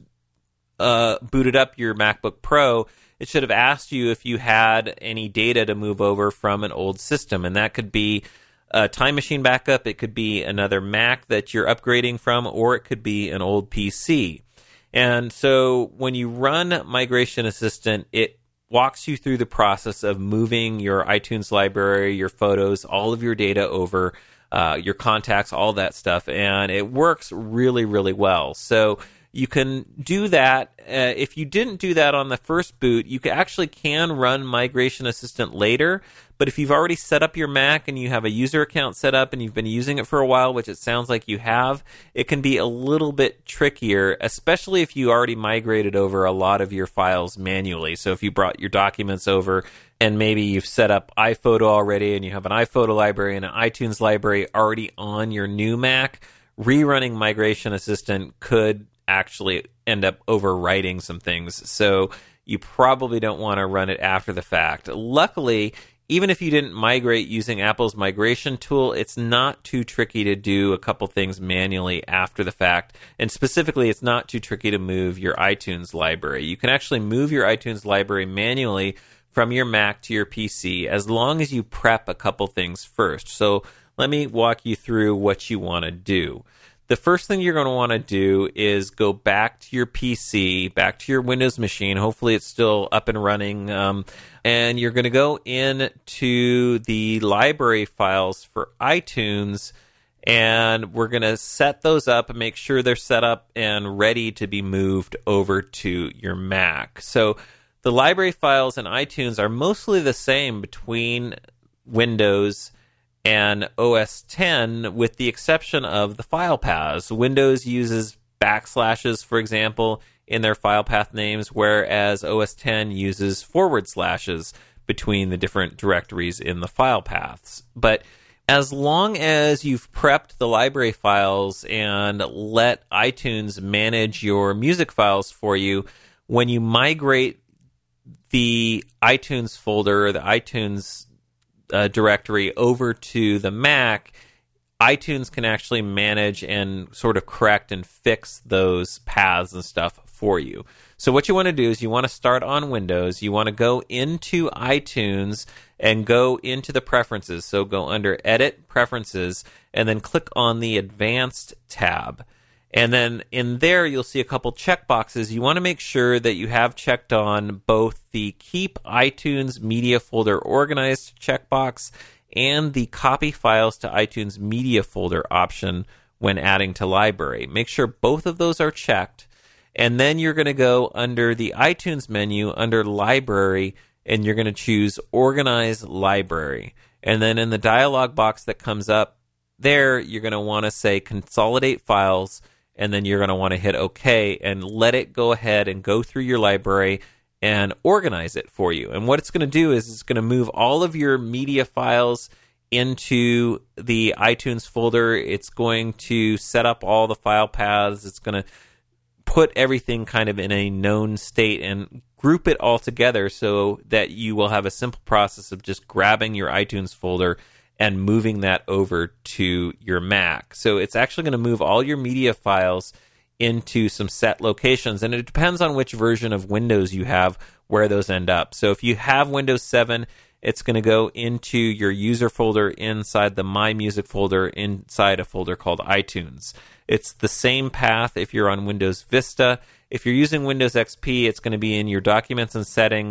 uh, booted up your MacBook Pro, it should have asked you if you had any data to move over from an old system, and that could be a Time Machine backup, it could be another Mac that you're upgrading from, or it could be an old P C. And so when you run Migration Assistant, it walks you through the process of moving your iTunes library, your photos, all of your data over, uh, your contacts, all that stuff, and it works really, really well. So you can do that. Uh, if you didn't do that on the first boot, you can actually can run Migration Assistant later. But if you've already set up your Mac and you have a user account set up and you've been using it for a while, which it sounds like you have, it can be a little bit trickier, especially if you already migrated over a lot of your files manually. So if you brought your documents over and maybe you've set up iPhoto already and you have an iPhoto library and an iTunes library already on your new Mac, rerunning Migration Assistant could actually end up overwriting some things. So you probably don't want to run it after the fact. Luckily, even if you didn't migrate using Apple's migration tool, it's not too tricky to do a couple things manually after the fact. And specifically, it's not too tricky to move your iTunes library. You can actually move your iTunes library manually from your Mac to your P C as long as you prep a couple things first. So let me walk you through what you want to do. The first thing you're going to want to do is go back to your P C, back to your Windows machine. Hopefully it's still up and running. Um, and you're going to go into the library files for iTunes, and we're going to set those up and make sure they're set up and ready to be moved over to your Mac. So the library files in iTunes are mostly the same between Windows and O S ten, with the exception of the file paths. Windows uses backslashes, for example, in their file path names, whereas O S ten uses forward slashes between the different directories in the file paths. But as long as you've prepped the library files and let iTunes manage your music files for you, when you migrate the iTunes folder, the iTunes Uh, directory over to the Mac, iTunes can actually manage and sort of correct and fix those paths and stuff for you. So what you want to do is you want to start on Windows. You want to go into iTunes and go into the preferences. So go under Edit, Preferences, and then click on the Advanced tab. And then in there, you'll see a couple checkboxes. You want to make sure that you have checked on both the Keep iTunes Media Folder Organized checkbox and the Copy Files to iTunes Media Folder option when adding to library. Make sure both of those are checked. And then you're going to go under the iTunes menu, under Library, and you're going to choose Organize Library. And then in the dialog box that comes up there, you're going to want to say Consolidate Files, and then you're going to want to hit OK and let it go ahead and go through your library and organize it for you. And what it's going to do is it's going to move all of your media files into the iTunes folder. It's going to set up all the file paths. It's going to put everything kind of in a known state and group it all together so that you will have a simple process of just grabbing your iTunes folder and moving that over to your Mac. So it's actually going to move all your media files into some set locations, and it depends on which version of Windows you have where those end up. So if you have Windows seven, it's going to go into your user folder inside the My Music folder inside a folder called iTunes. It's the same path if you're on Windows Vista. If you're using Windows X P, it's going to be in your Documents and Settings,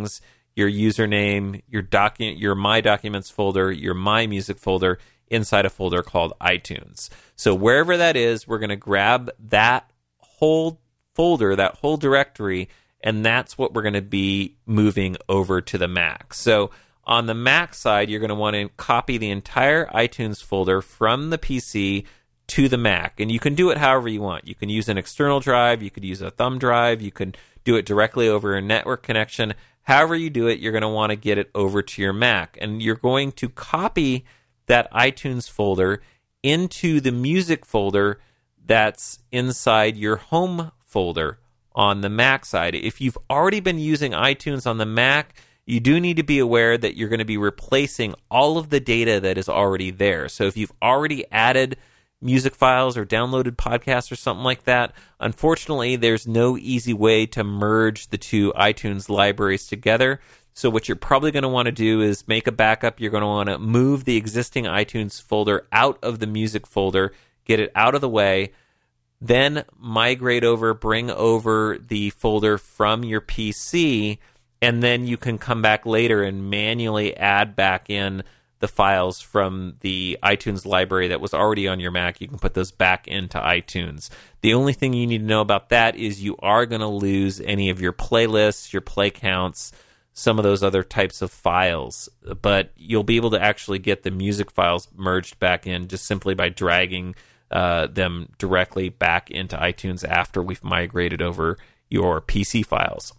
your username, your document, your My Documents folder, your My Music folder inside a folder called iTunes. So wherever that is, we're going to grab that whole folder, that whole directory, and that's what we're going to be moving over to the Mac. So on the Mac side, you're going to want to copy the entire iTunes folder from the P C to the Mac. And you can do it however you want. You can use an external drive, you could use a thumb drive, you can do it directly over a network connection. However you do it, you're going to want to get it over to your Mac. And you're going to copy that iTunes folder into the music folder that's inside your home folder on the Mac side. If you've already been using iTunes on the Mac, you do need to be aware that you're going to be replacing all of the data that is already there. So if you've already added music files or downloaded podcasts or something like that, unfortunately, there's no easy way to merge the two iTunes libraries together. So what you're probably going to want to do is make a backup. You're going to want to move the existing iTunes folder out of the music folder, get it out of the way, then migrate over, bring over the folder from your P C, and then you can come back later and manually add back in the files from the iTunes library that was already on your Mac. You can put those back into iTunes. The only thing you need to know about that is you are going to lose any of your playlists, your play counts, some of those other types of files, but you'll be able to actually get the music files merged back in just simply by dragging uh, them directly back into iTunes after we've migrated over your P C files.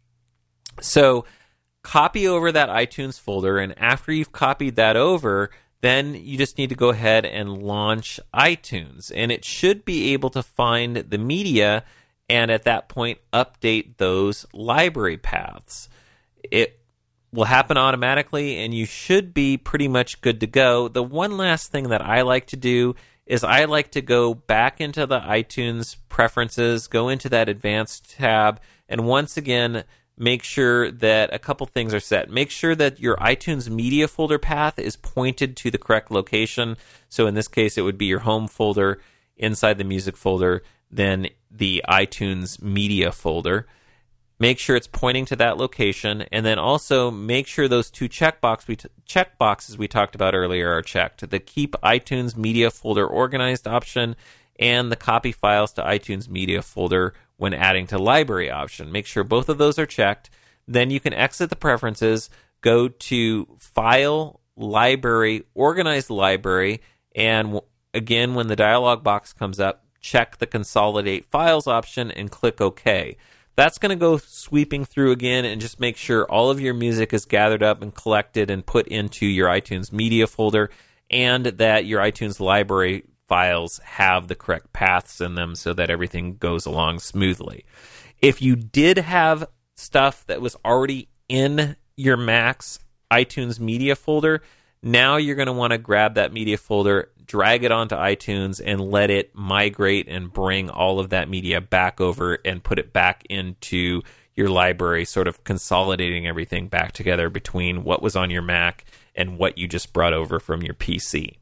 So copy over that iTunes folder, and after you've copied that over, then you just need to go ahead and launch iTunes, and it should be able to find the media and at that point update those library paths. It will happen automatically, and you should be pretty much good to go. The one last thing that I like to do is I like to go back into the iTunes preferences, go into that advanced tab, and once again, make sure that a couple things are set. Make sure that your iTunes media folder path is pointed to the correct location. So in this case, it would be your home folder, inside the music folder, then the iTunes media folder. Make sure it's pointing to that location, and then also make sure those two checkbox we t- checkboxes we talked about earlier are checked. The Keep iTunes Media Folder Organized option and the Copy Files to iTunes Media Folder when adding to Library option. Make sure both of those are checked. Then you can exit the preferences, go to File, Library, Organized Library, and w- again, when the dialog box comes up, check the Consolidate Files option and click OK. That's going to go sweeping through again and just make sure all of your music is gathered up and collected and put into your iTunes media folder, and that your iTunes library files have the correct paths in them so that everything goes along smoothly. If you did have stuff that was already in your Mac's iTunes media folder, now you're going to want to grab that media folder, drag it onto iTunes, and let it migrate and bring all of that media back over and put it back into your library, sort of consolidating everything back together between what was on your Mac and what you just brought over from your P C.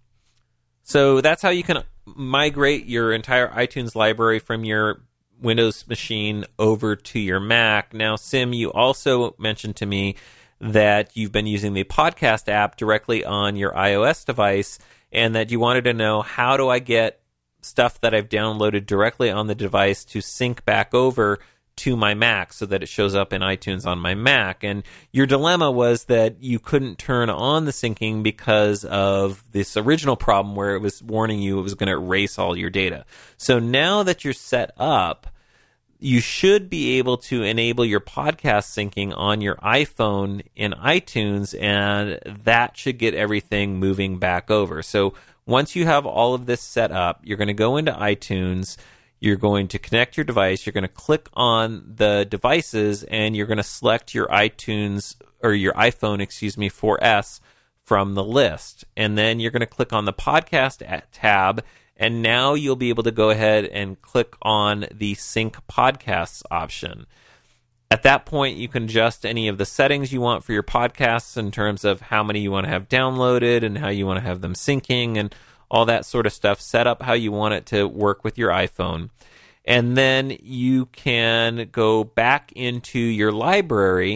So that's how you can migrate your entire iTunes library from your Windows machine over to your Mac. Now, Sim, you also mentioned to me that you've been using the podcast app directly on your iOS device, and that you wanted to know, how do I get stuff that I've downloaded directly on the device to sync back over to my Mac so that it shows up in iTunes on my Mac? And your dilemma was that you couldn't turn on the syncing because of this original problem where it was warning you it was going to erase all your data. So now that you're set up, you should be able to enable your podcast syncing on your iPhone in iTunes, and that should get everything moving back over. So once you have all of this set up, you're going to go into iTunes, you're going to connect your device, you're going to click on the devices, and you're going to select your iTunes, or your iPhone, excuse me, four S from the list. And then you're going to click on the podcast tab, and now you'll be able to go ahead and click on the Sync Podcasts option. At that point, you can adjust any of the settings you want for your podcasts in terms of how many you want to have downloaded and how you want to have them syncing and all that sort of stuff. Set up how you want it to work with your iPhone. And then you can go back into your library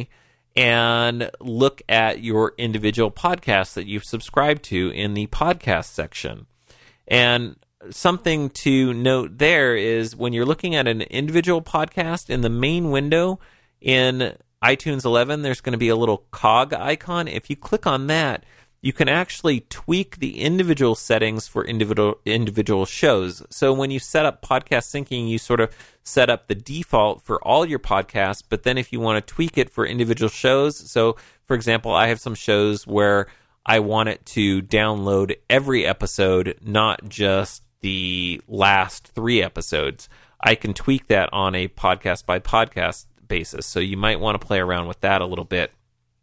and look at your individual podcasts that you've subscribed to in the podcast section. And something to note there is when you're looking at an individual podcast in the main window in iTunes eleven, there's going to be a little cog icon. If you click on that, you can actually tweak the individual settings for individual individual shows. So when you set up podcast syncing, you sort of set up the default for all your podcasts, but then if you want to tweak it for individual shows, so for example, I have some shows where I want it to download every episode, not just the last three episodes. I can tweak that on a podcast by podcast basis. So you might want to play around with that a little bit.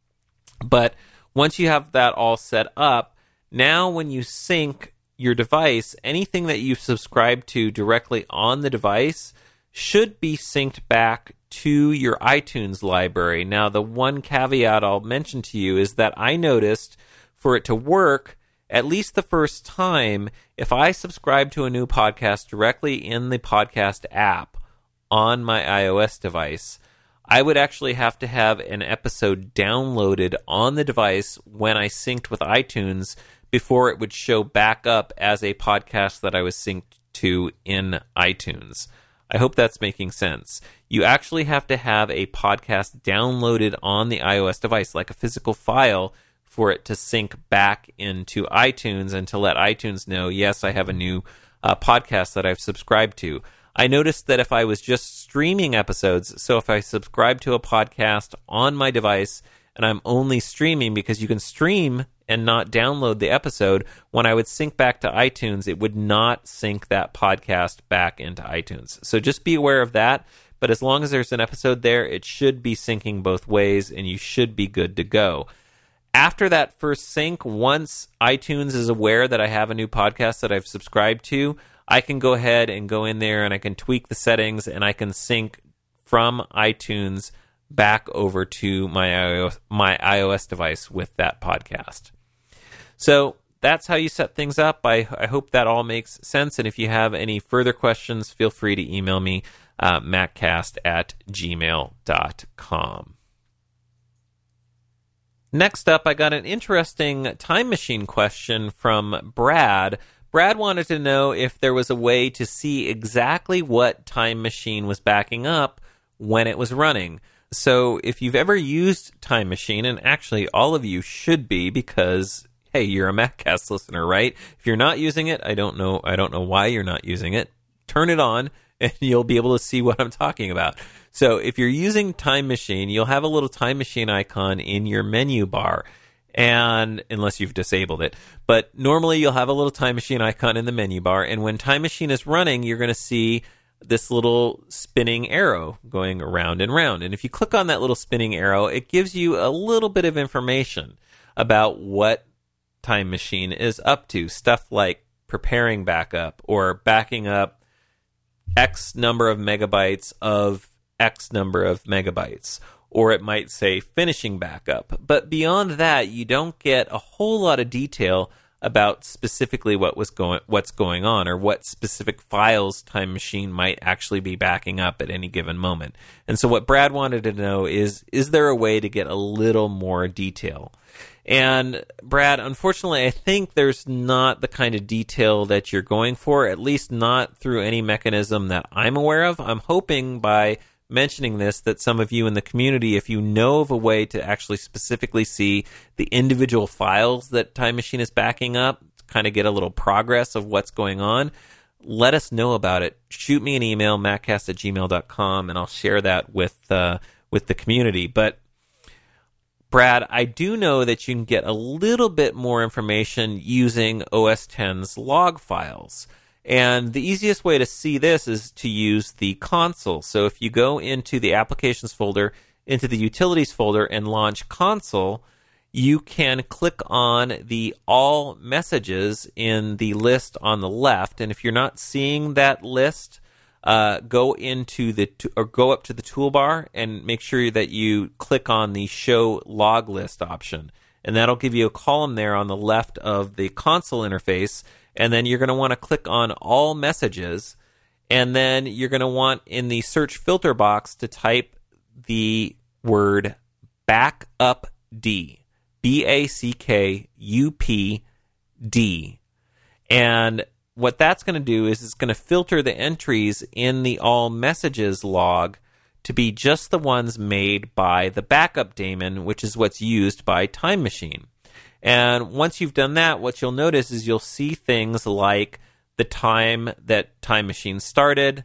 But once you have that all set up, now when you sync your device, anything that you've subscribed to directly on the device should be synced back to your iTunes library. Now, the one caveat I'll mention to you is that I noticed for it to work, at least the first time, if I subscribe to a new podcast directly in the podcast app on my iOS device, I would actually have to have an episode downloaded on the device when I synced with iTunes before it would show back up as a podcast that I was synced to in iTunes. I hope that's making sense. You actually have to have a podcast downloaded on the iOS device, like a physical file, for it to sync back into iTunes and to let iTunes know, yes, I have a new uh, podcast that I've subscribed to. I noticed that if I was just streaming episodes, so if I subscribe to a podcast on my device and I'm only streaming, because you can stream and not download the episode, when I would sync back to iTunes, it would not sync that podcast back into iTunes. So just be aware of that. But as long as there's an episode there, it should be syncing both ways and you should be good to go. After that first sync, once iTunes is aware that I have a new podcast that I've subscribed to, I can go ahead and go in there and I can tweak the settings and I can sync from iTunes back over to my iOS, my iOS device with that podcast. So that's how you set things up. I, I hope that all makes sense. And if you have any further questions, feel free to email me, uh, maccast at gmail dot com. Next up, I got an interesting time machine question from Brad. Brad wanted to know if there was a way to see exactly what Time Machine was backing up when it was running. So if you've ever used Time Machine, and actually all of you should be, because hey, you're a MacCast listener, right? If you're not using it, I don't know I don't know why you're not using it. Turn it on and you'll be able to see what I'm talking about. So if you're using Time Machine, you'll have a little Time Machine icon in your menu bar. And unless you've disabled it. But normally you'll have a little Time Machine icon in the menu bar. And when Time Machine is running, you're going to see this little spinning arrow going around and round. And if you click on that little spinning arrow, it gives you a little bit of information about what Time Machine is up to. Stuff like preparing backup or backing up X number of megabytes of X number of megabytes. Or it might say finishing backup. But beyond that, you don't get a whole lot of detail about specifically what was going, what's going on, or what specific files Time Machine might actually be backing up at any given moment. And so what Brad wanted to know is, is there a way to get a little more detail? And Brad, unfortunately, I think there's not the kind of detail that you're going for, at least not through any mechanism that I'm aware of. I'm hoping by mentioning this that some of you in the community, if you know of a way to actually specifically see the individual files that Time Machine is backing up, kind of get a little progress of what's going on, let us know about it. Shoot me an email, maccast at gmail dot com, and I'll share that with uh, with the community. But Brad, I do know that you can get a little bit more information using O S X's log files. And the easiest way to see this is to use the console. So if you go into the applications folder, into the utilities folder, and launch console, you can click on the all messages in the list on the left. And if you're not seeing that list, uh, go into the or go up to the toolbar and make sure that you click on the show log list option. And that'll give you a column there on the left of the console interface. And then you're going to want to click on all messages. And then you're going to want in the search filter box to type the word Backup D. B A C K U P D. And what that's going to do is it's going to filter the entries in the all messages log to be just the ones made by the backup daemon, which is what's used by Time Machine. And once you've done that, what you'll notice is you'll see things like the time that Time Machine started,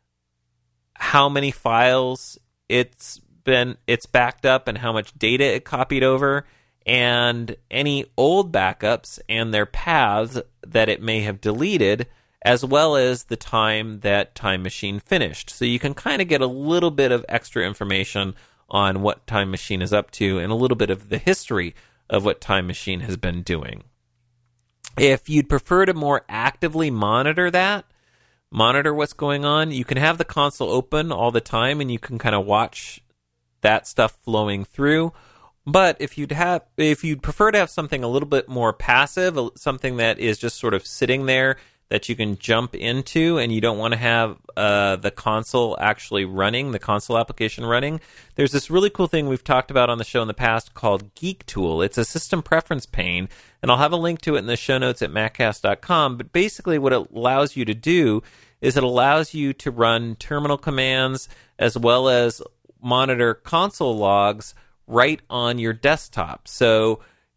how many files it's been it's backed up and how much data it copied over, and any old backups and their paths that it may have deleted, as well as the time that Time Machine finished. So you can kind of get a little bit of extra information on what Time Machine is up to and a little bit of the history of what Time Machine has been doing. If you'd prefer to more actively monitor that, monitor what's going on, you can have the console open all the time and you can kind of watch that stuff flowing through. But if you'd have, if you'd prefer to have something a little bit more passive, something that is just sort of sitting there that you can jump into, and you don't want to have uh, the console actually running, the console application running, there's this really cool thing we've talked about on the show in the past called Geek Tool. It's a system preference pane, and I'll have a link to it in the show notes at maccast dot com. But basically what it allows you to do is it allows you to run terminal commands as well as monitor console logs right on your desktop. So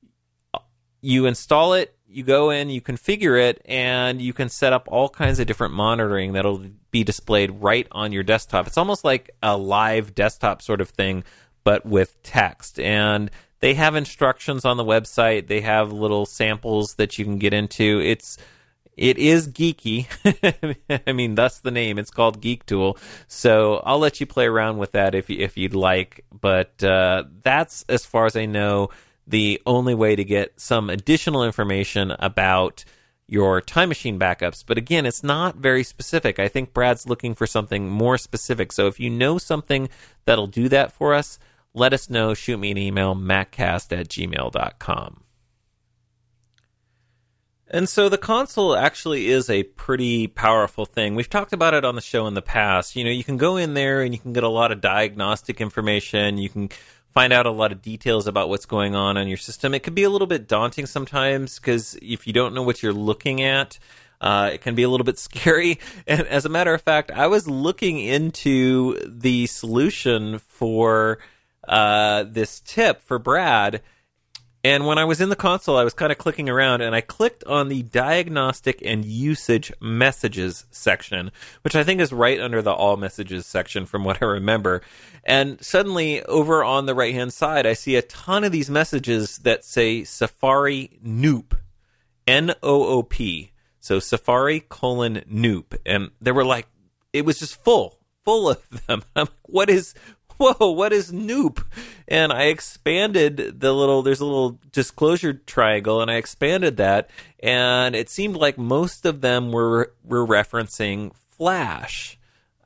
you install it, you go in, you configure it, and you can set up all kinds of different monitoring that'll be displayed right on your desktop. It's almost like a live desktop sort of thing, but with text. And they have instructions on the website. They have little samples that you can get into. It's It is geeky. I mean, that's the name. It's called Geek Tool. So I'll let you play around with that if you, if you'd like. But uh, that's, as far as I know, the only way to get some additional information about your Time Machine backups. But again, it's not very specific. I think Brad's looking for something more specific. So if you know something that'll do that for us, let us know. Shoot me an email, maccast at gmail dot com. And so the console actually is a pretty powerful thing. We've talked about it on the show in the past. You know, you can go in there and you can get a lot of diagnostic information. You can find out a lot of details about what's going on on your system. It can be a little bit daunting sometimes because if you don't know what you're looking at, uh, it can be a little bit scary. And as a matter of fact, I was looking into the solution for uh, this tip for Brad. And when I was in the console, I was kind of clicking around, and I clicked on the diagnostic and usage messages section, which I think is right under the all messages section from what I remember. And suddenly, over on the right-hand side, I see a ton of these messages that say Safari Noop, N O O P. So Safari colon Noop. And they were like, it was just full, full of them. I'm like, what is... Whoa, what is Noop? And I expanded the little, there's a little disclosure triangle, and I expanded that, and it seemed like most of them were were referencing Flash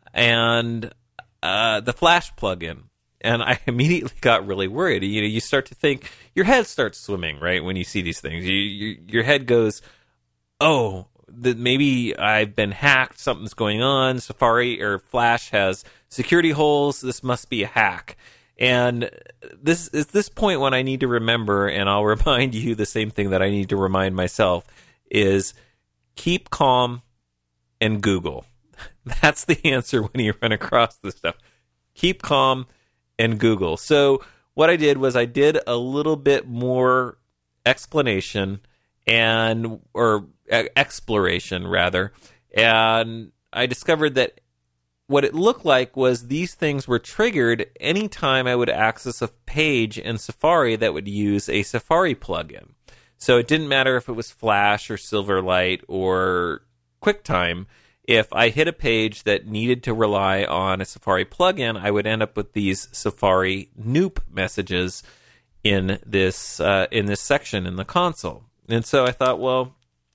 and uh, the Flash plugin. And I immediately got really worried. You know, you start to think, your head starts swimming, right, when you see these things. You, you, your head goes, oh, that maybe I've been hacked, something's going on, Safari or Flash has security holes, this must be a hack. And this is this point when I need to remember, and I'll remind you the same thing that I need to remind myself, is keep calm and Google. That's the answer when you run across this stuff. Keep calm and Google. So what I did was I did a little bit more explanation and or exploration rather, and I discovered that what it looked like was these things were triggered anytime I would access a page in Safari that would use a Safari plugin. So it didn't matter if it was Flash or Silverlight or QuickTime. If I hit a page that needed to rely on a Safari plugin, I would end up with these Safari Noop messages in this uh, in this section in the console. And so I thought, well,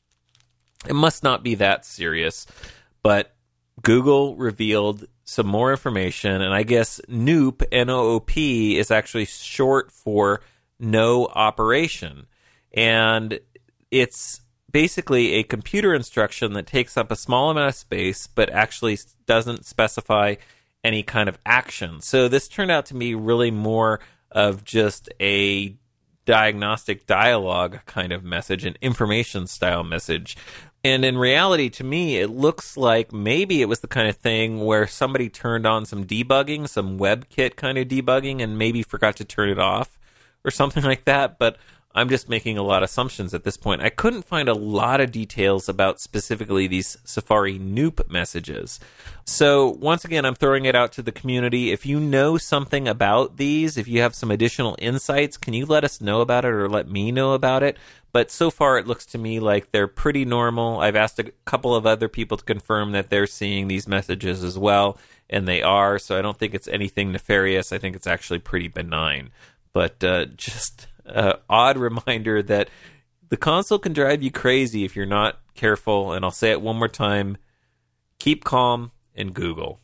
it must not be that serious. But Google revealed some more information, and I guess Noop, N O O P, is actually short for no operation. And it's basically a computer instruction that takes up a small amount of space, but actually doesn't specify any kind of action. So this turned out to be really more of just a diagnostic dialogue kind of message, an information style message. And in reality, to me, it looks like maybe it was the kind of thing where somebody turned on some debugging, some WebKit kind of debugging, and maybe forgot to turn it off or something like that. But I'm just making a lot of assumptions at this point. I couldn't find a lot of details about specifically these Safari Noop messages. So once again, I'm throwing it out to the community. If you know something about these, if you have some additional insights, can you let us know about it or let me know about it? But so far, it looks to me like they're pretty normal. I've asked a couple of other people to confirm that they're seeing these messages as well, and they are. So I don't think it's anything nefarious. I think it's actually pretty benign. But uh, just... Uh, odd reminder that the console can drive you crazy if you're not careful. And I'll say it one more time: keep calm and Google.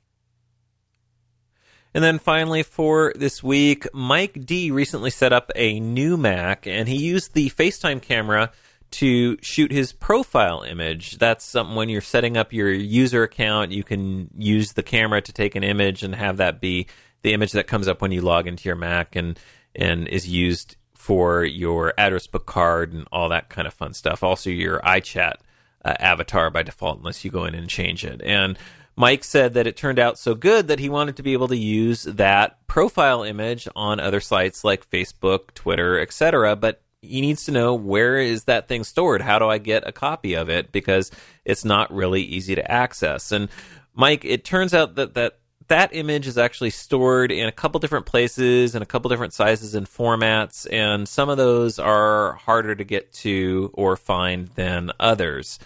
And then finally for this week, Mike D recently set up a new Mac, and he used the FaceTime camera to shoot his profile image. That's something when you're setting up your user account, you can use the camera to take an image and have that be the image that comes up when you log into your Mac and and is used for your address book card and all that kind of fun stuff. Also your iChat uh, avatar by default, unless you go in and change it. And Mike said that it turned out so good that he wanted to be able to use that profile image on other sites like Facebook, Twitter, et cetera. But he needs to know, where is that thing stored? How do I get a copy of it? Because it's not really easy to access. And Mike, it turns out that that that image is actually stored in a couple different places, in a couple different sizes and formats, and some of those are harder to get to or find than others.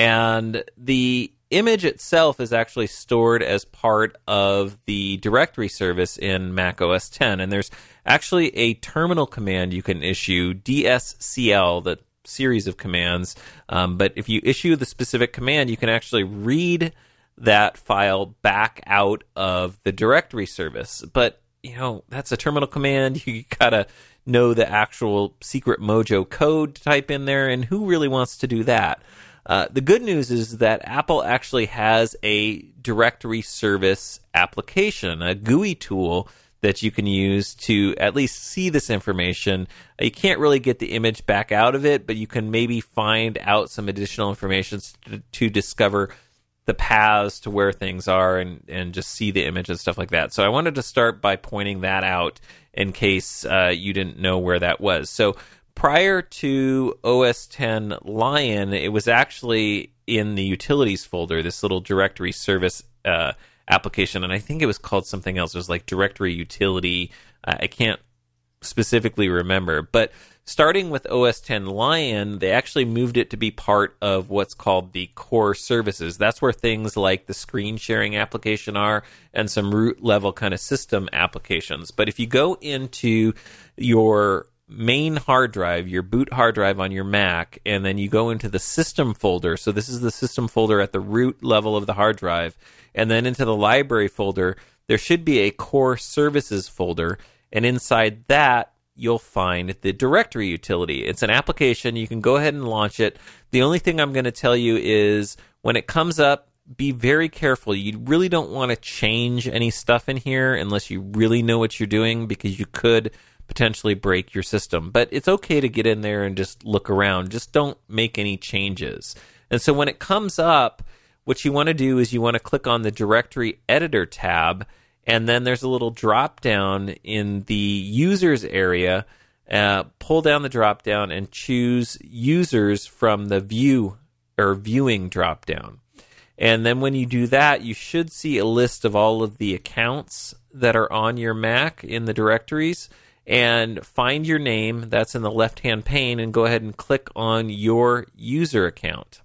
And the image itself is actually stored as part of the directory service in Mac O S X, and there's actually a terminal command you can issue, D S C L, the series of commands, um, but if you issue the specific command, you can actually read that file back out of the directory service. But, you know, that's a terminal command. You gotta know the actual secret Mojo code to type in there, and who really wants to do that? Uh, the good news is that Apple actually has a directory service application, a G U I tool that you can use to at least see this information. You can't really get the image back out of it, but you can maybe find out some additional information to, to discover the paths to where things are and, and just see the image and stuff like that. So I wanted to start by pointing that out in case uh, you didn't know where that was. So prior to O S X Lion, it was actually in the utilities folder, this little directory service uh, application, and I think it was called something else. It was like directory utility. Uh, I can't specifically remember, but starting with O S X Lion, they actually moved it to be part of what's called the core services. That's where things like the screen sharing application are and some root level kind of system applications. But if you go into your main hard drive, your boot hard drive on your Mac, and then you go into the system folder, so this is the system folder at the root level of the hard drive, and then into the library folder, there should be a core services folder, and inside that, you'll find the directory utility. It's an application. You can go ahead and launch it. The only thing I'm going to tell you is when it comes up, be very careful. You really don't want to change any stuff in here unless you really know what you're doing, because you could potentially break your system. But it's okay to get in there and just look around. Just don't make any changes. And so when it comes up, what you want to do is you want to click on the directory editor tab, and then there's a little drop down in the users area. Uh, pull down the drop down and choose users from the view or viewing drop down. And then when you do that, you should see a list of all of the accounts that are on your Mac in the directories, and find your name. That's in the left-hand pane, and go ahead and click on your user account.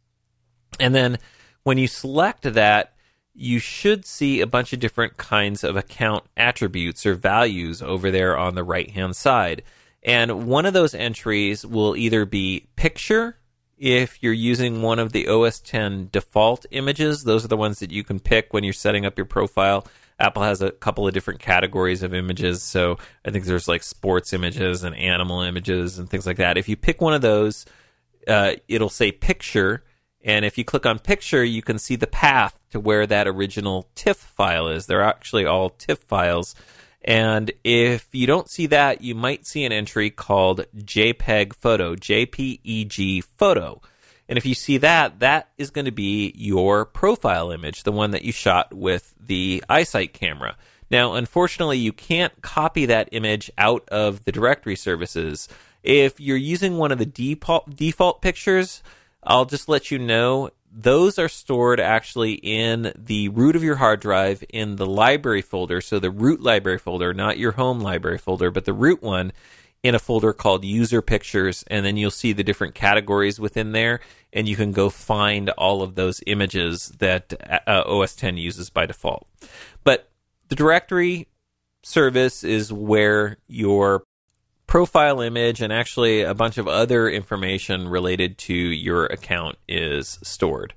And then when you select that, you should see a bunch of different kinds of account attributes or values over there on the right-hand side. And one of those entries will either be picture, if you're using one of the O S X default images. Those are the ones that you can pick when you're setting up your profile. Apple has a couple of different categories of images, so I think there's like sports images and animal images and things like that. If you pick one of those, uh, it'll say picture, and if you click on picture, you can see the path to where that original TIFF file is. They're actually all TIFF files, And if you don't see that, you might see an entry called JPEG photo, J P E G photo. And if you see that, that is going to be your profile image, the one that you shot with the iSight camera. Now, unfortunately, you can't copy that image out of the directory services. If you're using one of the default, default pictures, I'll just let you know, those are stored actually in the root of your hard drive in the library folder. So the root library folder, not your home library folder, but the root one, in a folder called user pictures. And then you'll see the different categories within there, and you can go find all of those images that uh, O S ten uses by default. But the directory service is where your profile image and actually a bunch of other information related to your account is stored.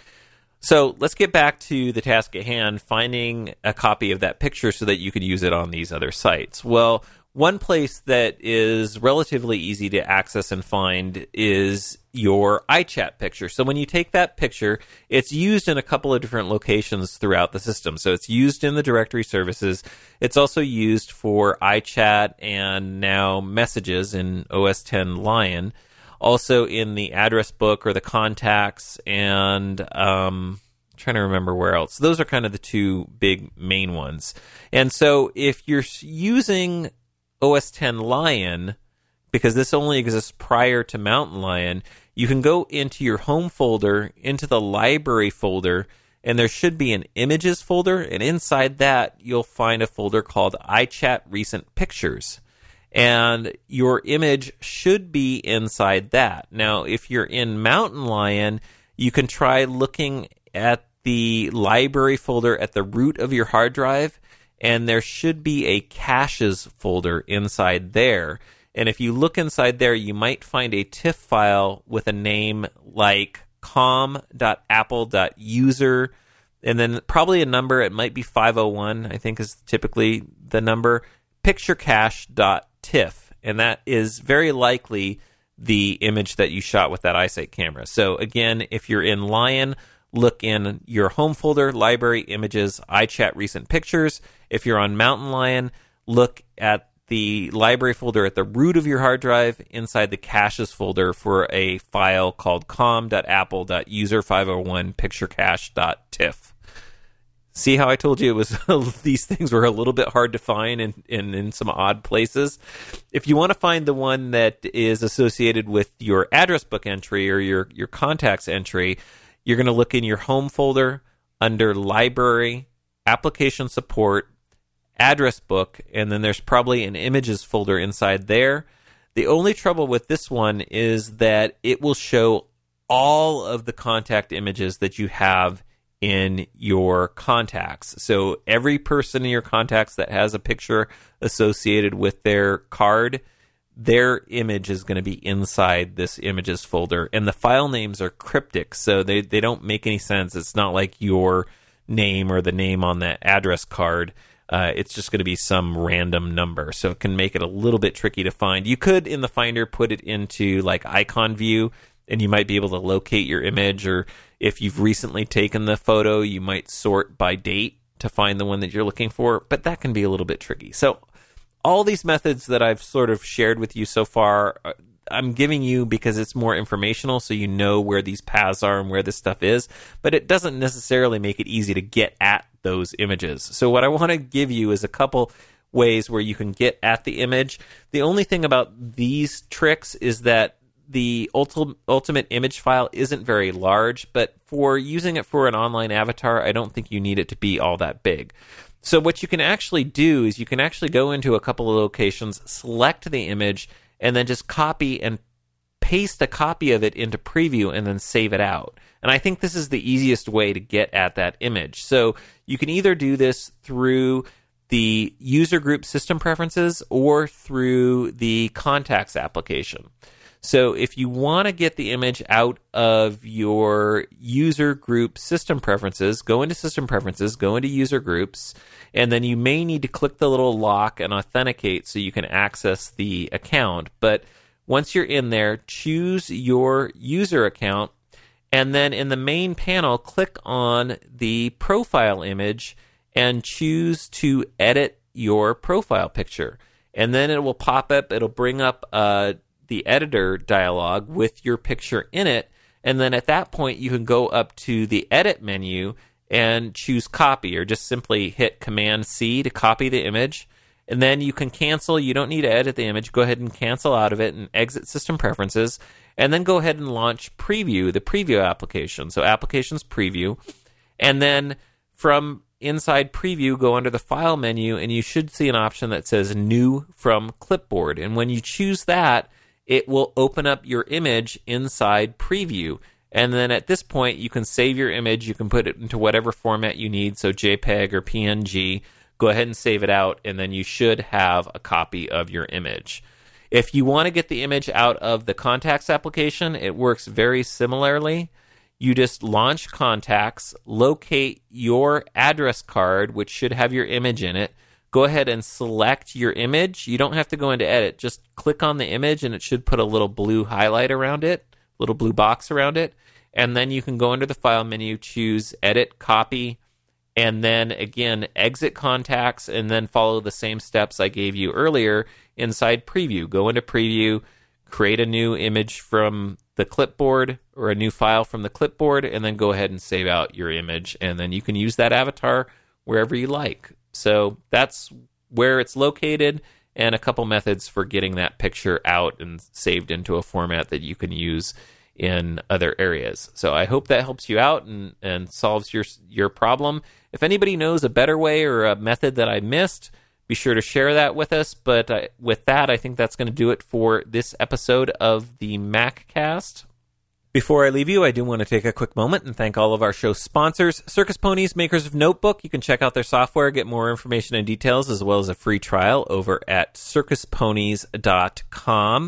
So let's get back to the task at hand, finding a copy of that picture so that you could use it on these other sites. Well, one place that is relatively easy to access and find is your iChat picture. So when you take that picture, it's used in a couple of different locations throughout the system. So it's used in the directory services. It's also used for iChat and now messages in O S ten Lion. Also in the address book or the contacts, and um, I'm trying to remember where else. Those are kind of the two big main ones. And so if you're using O S ten Lion, because this only exists prior to Mountain Lion, you can go into your home folder, into the library folder, and there should be an images folder, and inside that you'll find a folder called iChat Recent Pictures. And your image should be inside that. Now, if you're in Mountain Lion, you can try looking at the library folder at the root of your hard drive, and there should be a caches folder inside there. And if you look inside there, you might find a TIFF file with a name like com dot apple dot user, and then probably a number. It might be five oh one, I think is typically the number, picturecache dot tiff. And that is very likely the image that you shot with that iSight camera. So again, if you're in Lion, look in your home folder, library, images, iChat Recent Pictures. If you're on Mountain Lion, look at the library folder at the root of your hard drive inside the caches folder for a file called com dot apple dot user five oh one picturecache dot tiff. See how I told you it was these things were a little bit hard to find in, in, in some odd places? If you want to find the one that is associated with your address book entry or your, your contacts entry, you're going to look in your home folder under library, application support, address book, and then there's probably an images folder inside there. The only trouble with this one is that it will show all of the contact images that you have in your contacts. So every person in your contacts that has a picture associated with their card, their image is going to be inside this images folder. And the file names are cryptic, so they, they don't make any sense. It's not like your name or the name on that address card. Uh, it's just going to be some random number, so it can make it a little bit tricky to find. You could, in the Finder, put it into like icon view, and you might be able to locate your image, or if you've recently taken the photo, you might sort by date to find the one that you're looking for, but that can be a little bit tricky. So all these methods that I've sort of shared with you so far, I'm giving you because it's more informational, so you know where these paths are and where this stuff is, but it doesn't necessarily make it easy to get at those images. So what I want to give you is a couple ways where you can get at the image. The only thing about these tricks is that the ulti- ultimate image file isn't very large, but for using it for an online avatar, I don't think you need it to be all that big. So what you can actually do is you can actually go into a couple of locations, select the image, and then just copy and paste a copy of it into preview and then save it out. And I think this is the easiest way to get at that image. So you can either do this through the user group system preferences or through the contacts application. So if you want to get the image out of your user group system preferences, go into system preferences, go into user groups, and then you may need to click the little lock and authenticate so you can access the account. But once you're in there, choose your user account, and then in the main panel, click on the profile image and choose to edit your profile picture. And then it will pop up, it'll bring up uh, the editor dialog with your picture in it. And then at that point, you can go up to the edit menu and choose copy, or just simply hit Command C to copy the image. And then you can cancel. You don't need to edit the image. Go ahead and cancel out of it and exit System Preferences. And then go ahead and launch Preview, the Preview application. So Applications Preview. And then from inside Preview, go under the File menu, and you should see an option that says New from Clipboard. And when you choose that, it will open up your image inside Preview. And then at this point, you can save your image. You can put it into whatever format you need, so JPEG or P N G. Go ahead and save it out, and then you should have a copy of your image. If you want to get the image out of the Contacts application, it works very similarly. You just launch Contacts, locate your address card, which should have your image in it. Go ahead and select your image. You don't have to go into Edit. Just click on the image, and it should put a little blue highlight around it, little blue box around it. And then you can go under the File menu, choose Edit, Copy, and then again, exit Contacts, and then follow the same steps I gave you earlier inside Preview. Go into Preview, create a new image from the clipboard or a new file from the clipboard, and then go ahead and save out your image. And then you can use that avatar wherever you like. So that's where it's located, and a couple methods for getting that picture out and saved into a format that you can use in other areas. So I hope that helps you out and, and solves your your problem. If anybody knows a better way or a method that I missed, be sure to share that with us. But uh, with that, I think that's going to do it for this episode of the MacCast. Before I leave you, I do want to take a quick moment and thank all of our show sponsors. Circus Ponies, makers of Notebook. You can check out their software, get more information and details, as well as a free trial over at circus ponies dot com.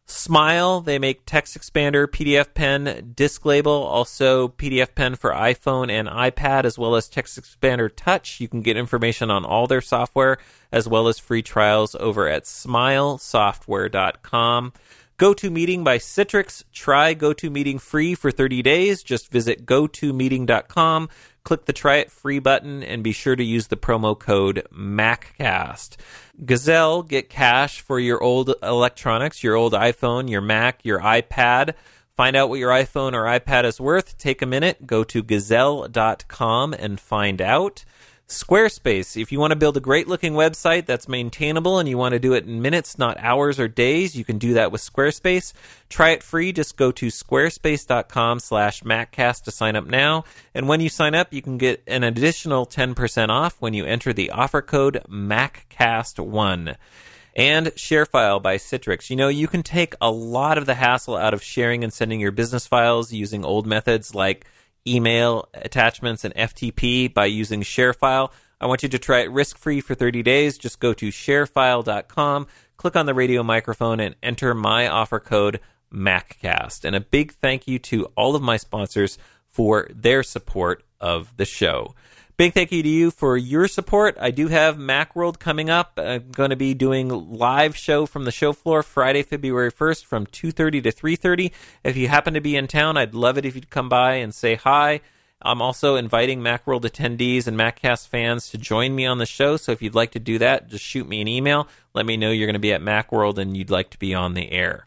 Smile, they make text expander, P D F pen, disc label, also P D F pen for iPhone and iPad, as well as text expander touch. You can get information on all their software, as well as free trials over at smile software dot com. GoToMeeting by Citrix. Try GoToMeeting free for thirty days. Just visit go to meeting dot com, click the Try It Free button, and be sure to use the promo code MacCast. Gazelle, get cash for your old electronics, your old iPhone, your Mac, your iPad. Find out what your iPhone or iPad is worth. Take a minute, go to gazelle dot com and find out. Squarespace, if you want to build a great-looking website that's maintainable and you want to do it in minutes, not hours or days, you can do that with Squarespace. Try it free. Just go to squarespace dot com slash MacCast to sign up now. And when you sign up, you can get an additional ten percent off when you enter the offer code mac cast one. And ShareFile by Citrix. You know, you can take a lot of the hassle out of sharing and sending your business files using old methods like email attachments and F T P by using ShareFile. I want you to try it risk-free for thirty days. Just go to sharefile dot com, click on the radio microphone, and enter my offer code MacCast. And a big thank you to all of my sponsors for their support of the show. Big thank you to you for your support. I do have Macworld coming up. I'm going to be doing a live show from the show floor Friday, February first from two thirty to three thirty. If you happen to be in town, I'd love it if you'd come by and say hi. I'm also inviting Macworld attendees and MacCast fans to join me on the show. So if you'd like to do that, just shoot me an email. Let me know you're going to be at Macworld and you'd like to be on the air.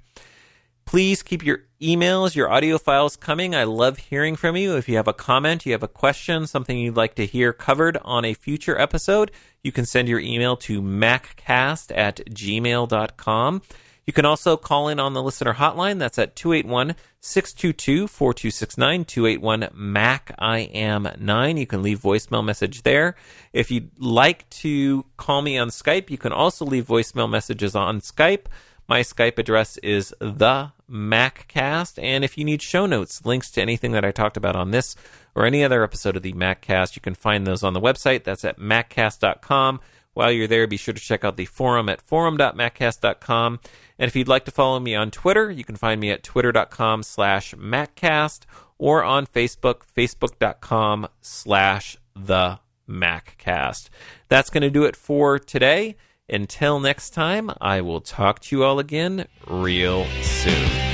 Please keep your emails, your audio files coming. I love hearing from you. If you have a comment, you have a question, something you'd like to hear covered on a future episode, you can send your email to maccast at gmail dot com. You can also call in on the listener hotline. That's at two eight one, six two two, four two six nine, two eight one, M A C I am nine. You can leave voicemail message there. If you'd like to call me on Skype, you can also leave voicemail messages on Skype. My Skype address is the MacCast, and if you need show notes, links to anything that I talked about on this or any other episode of the MacCast, you can find those on the website. That's at maccast dot com. While you're there, be sure to check out the forum at forum dot maccast dot com. And if you'd like to follow me on Twitter, you can find me at twitter dot com slash MacCast or on Facebook, facebook dot com slash the MacCast. That's going to do it for today. Until next time, I will talk to you all again real soon.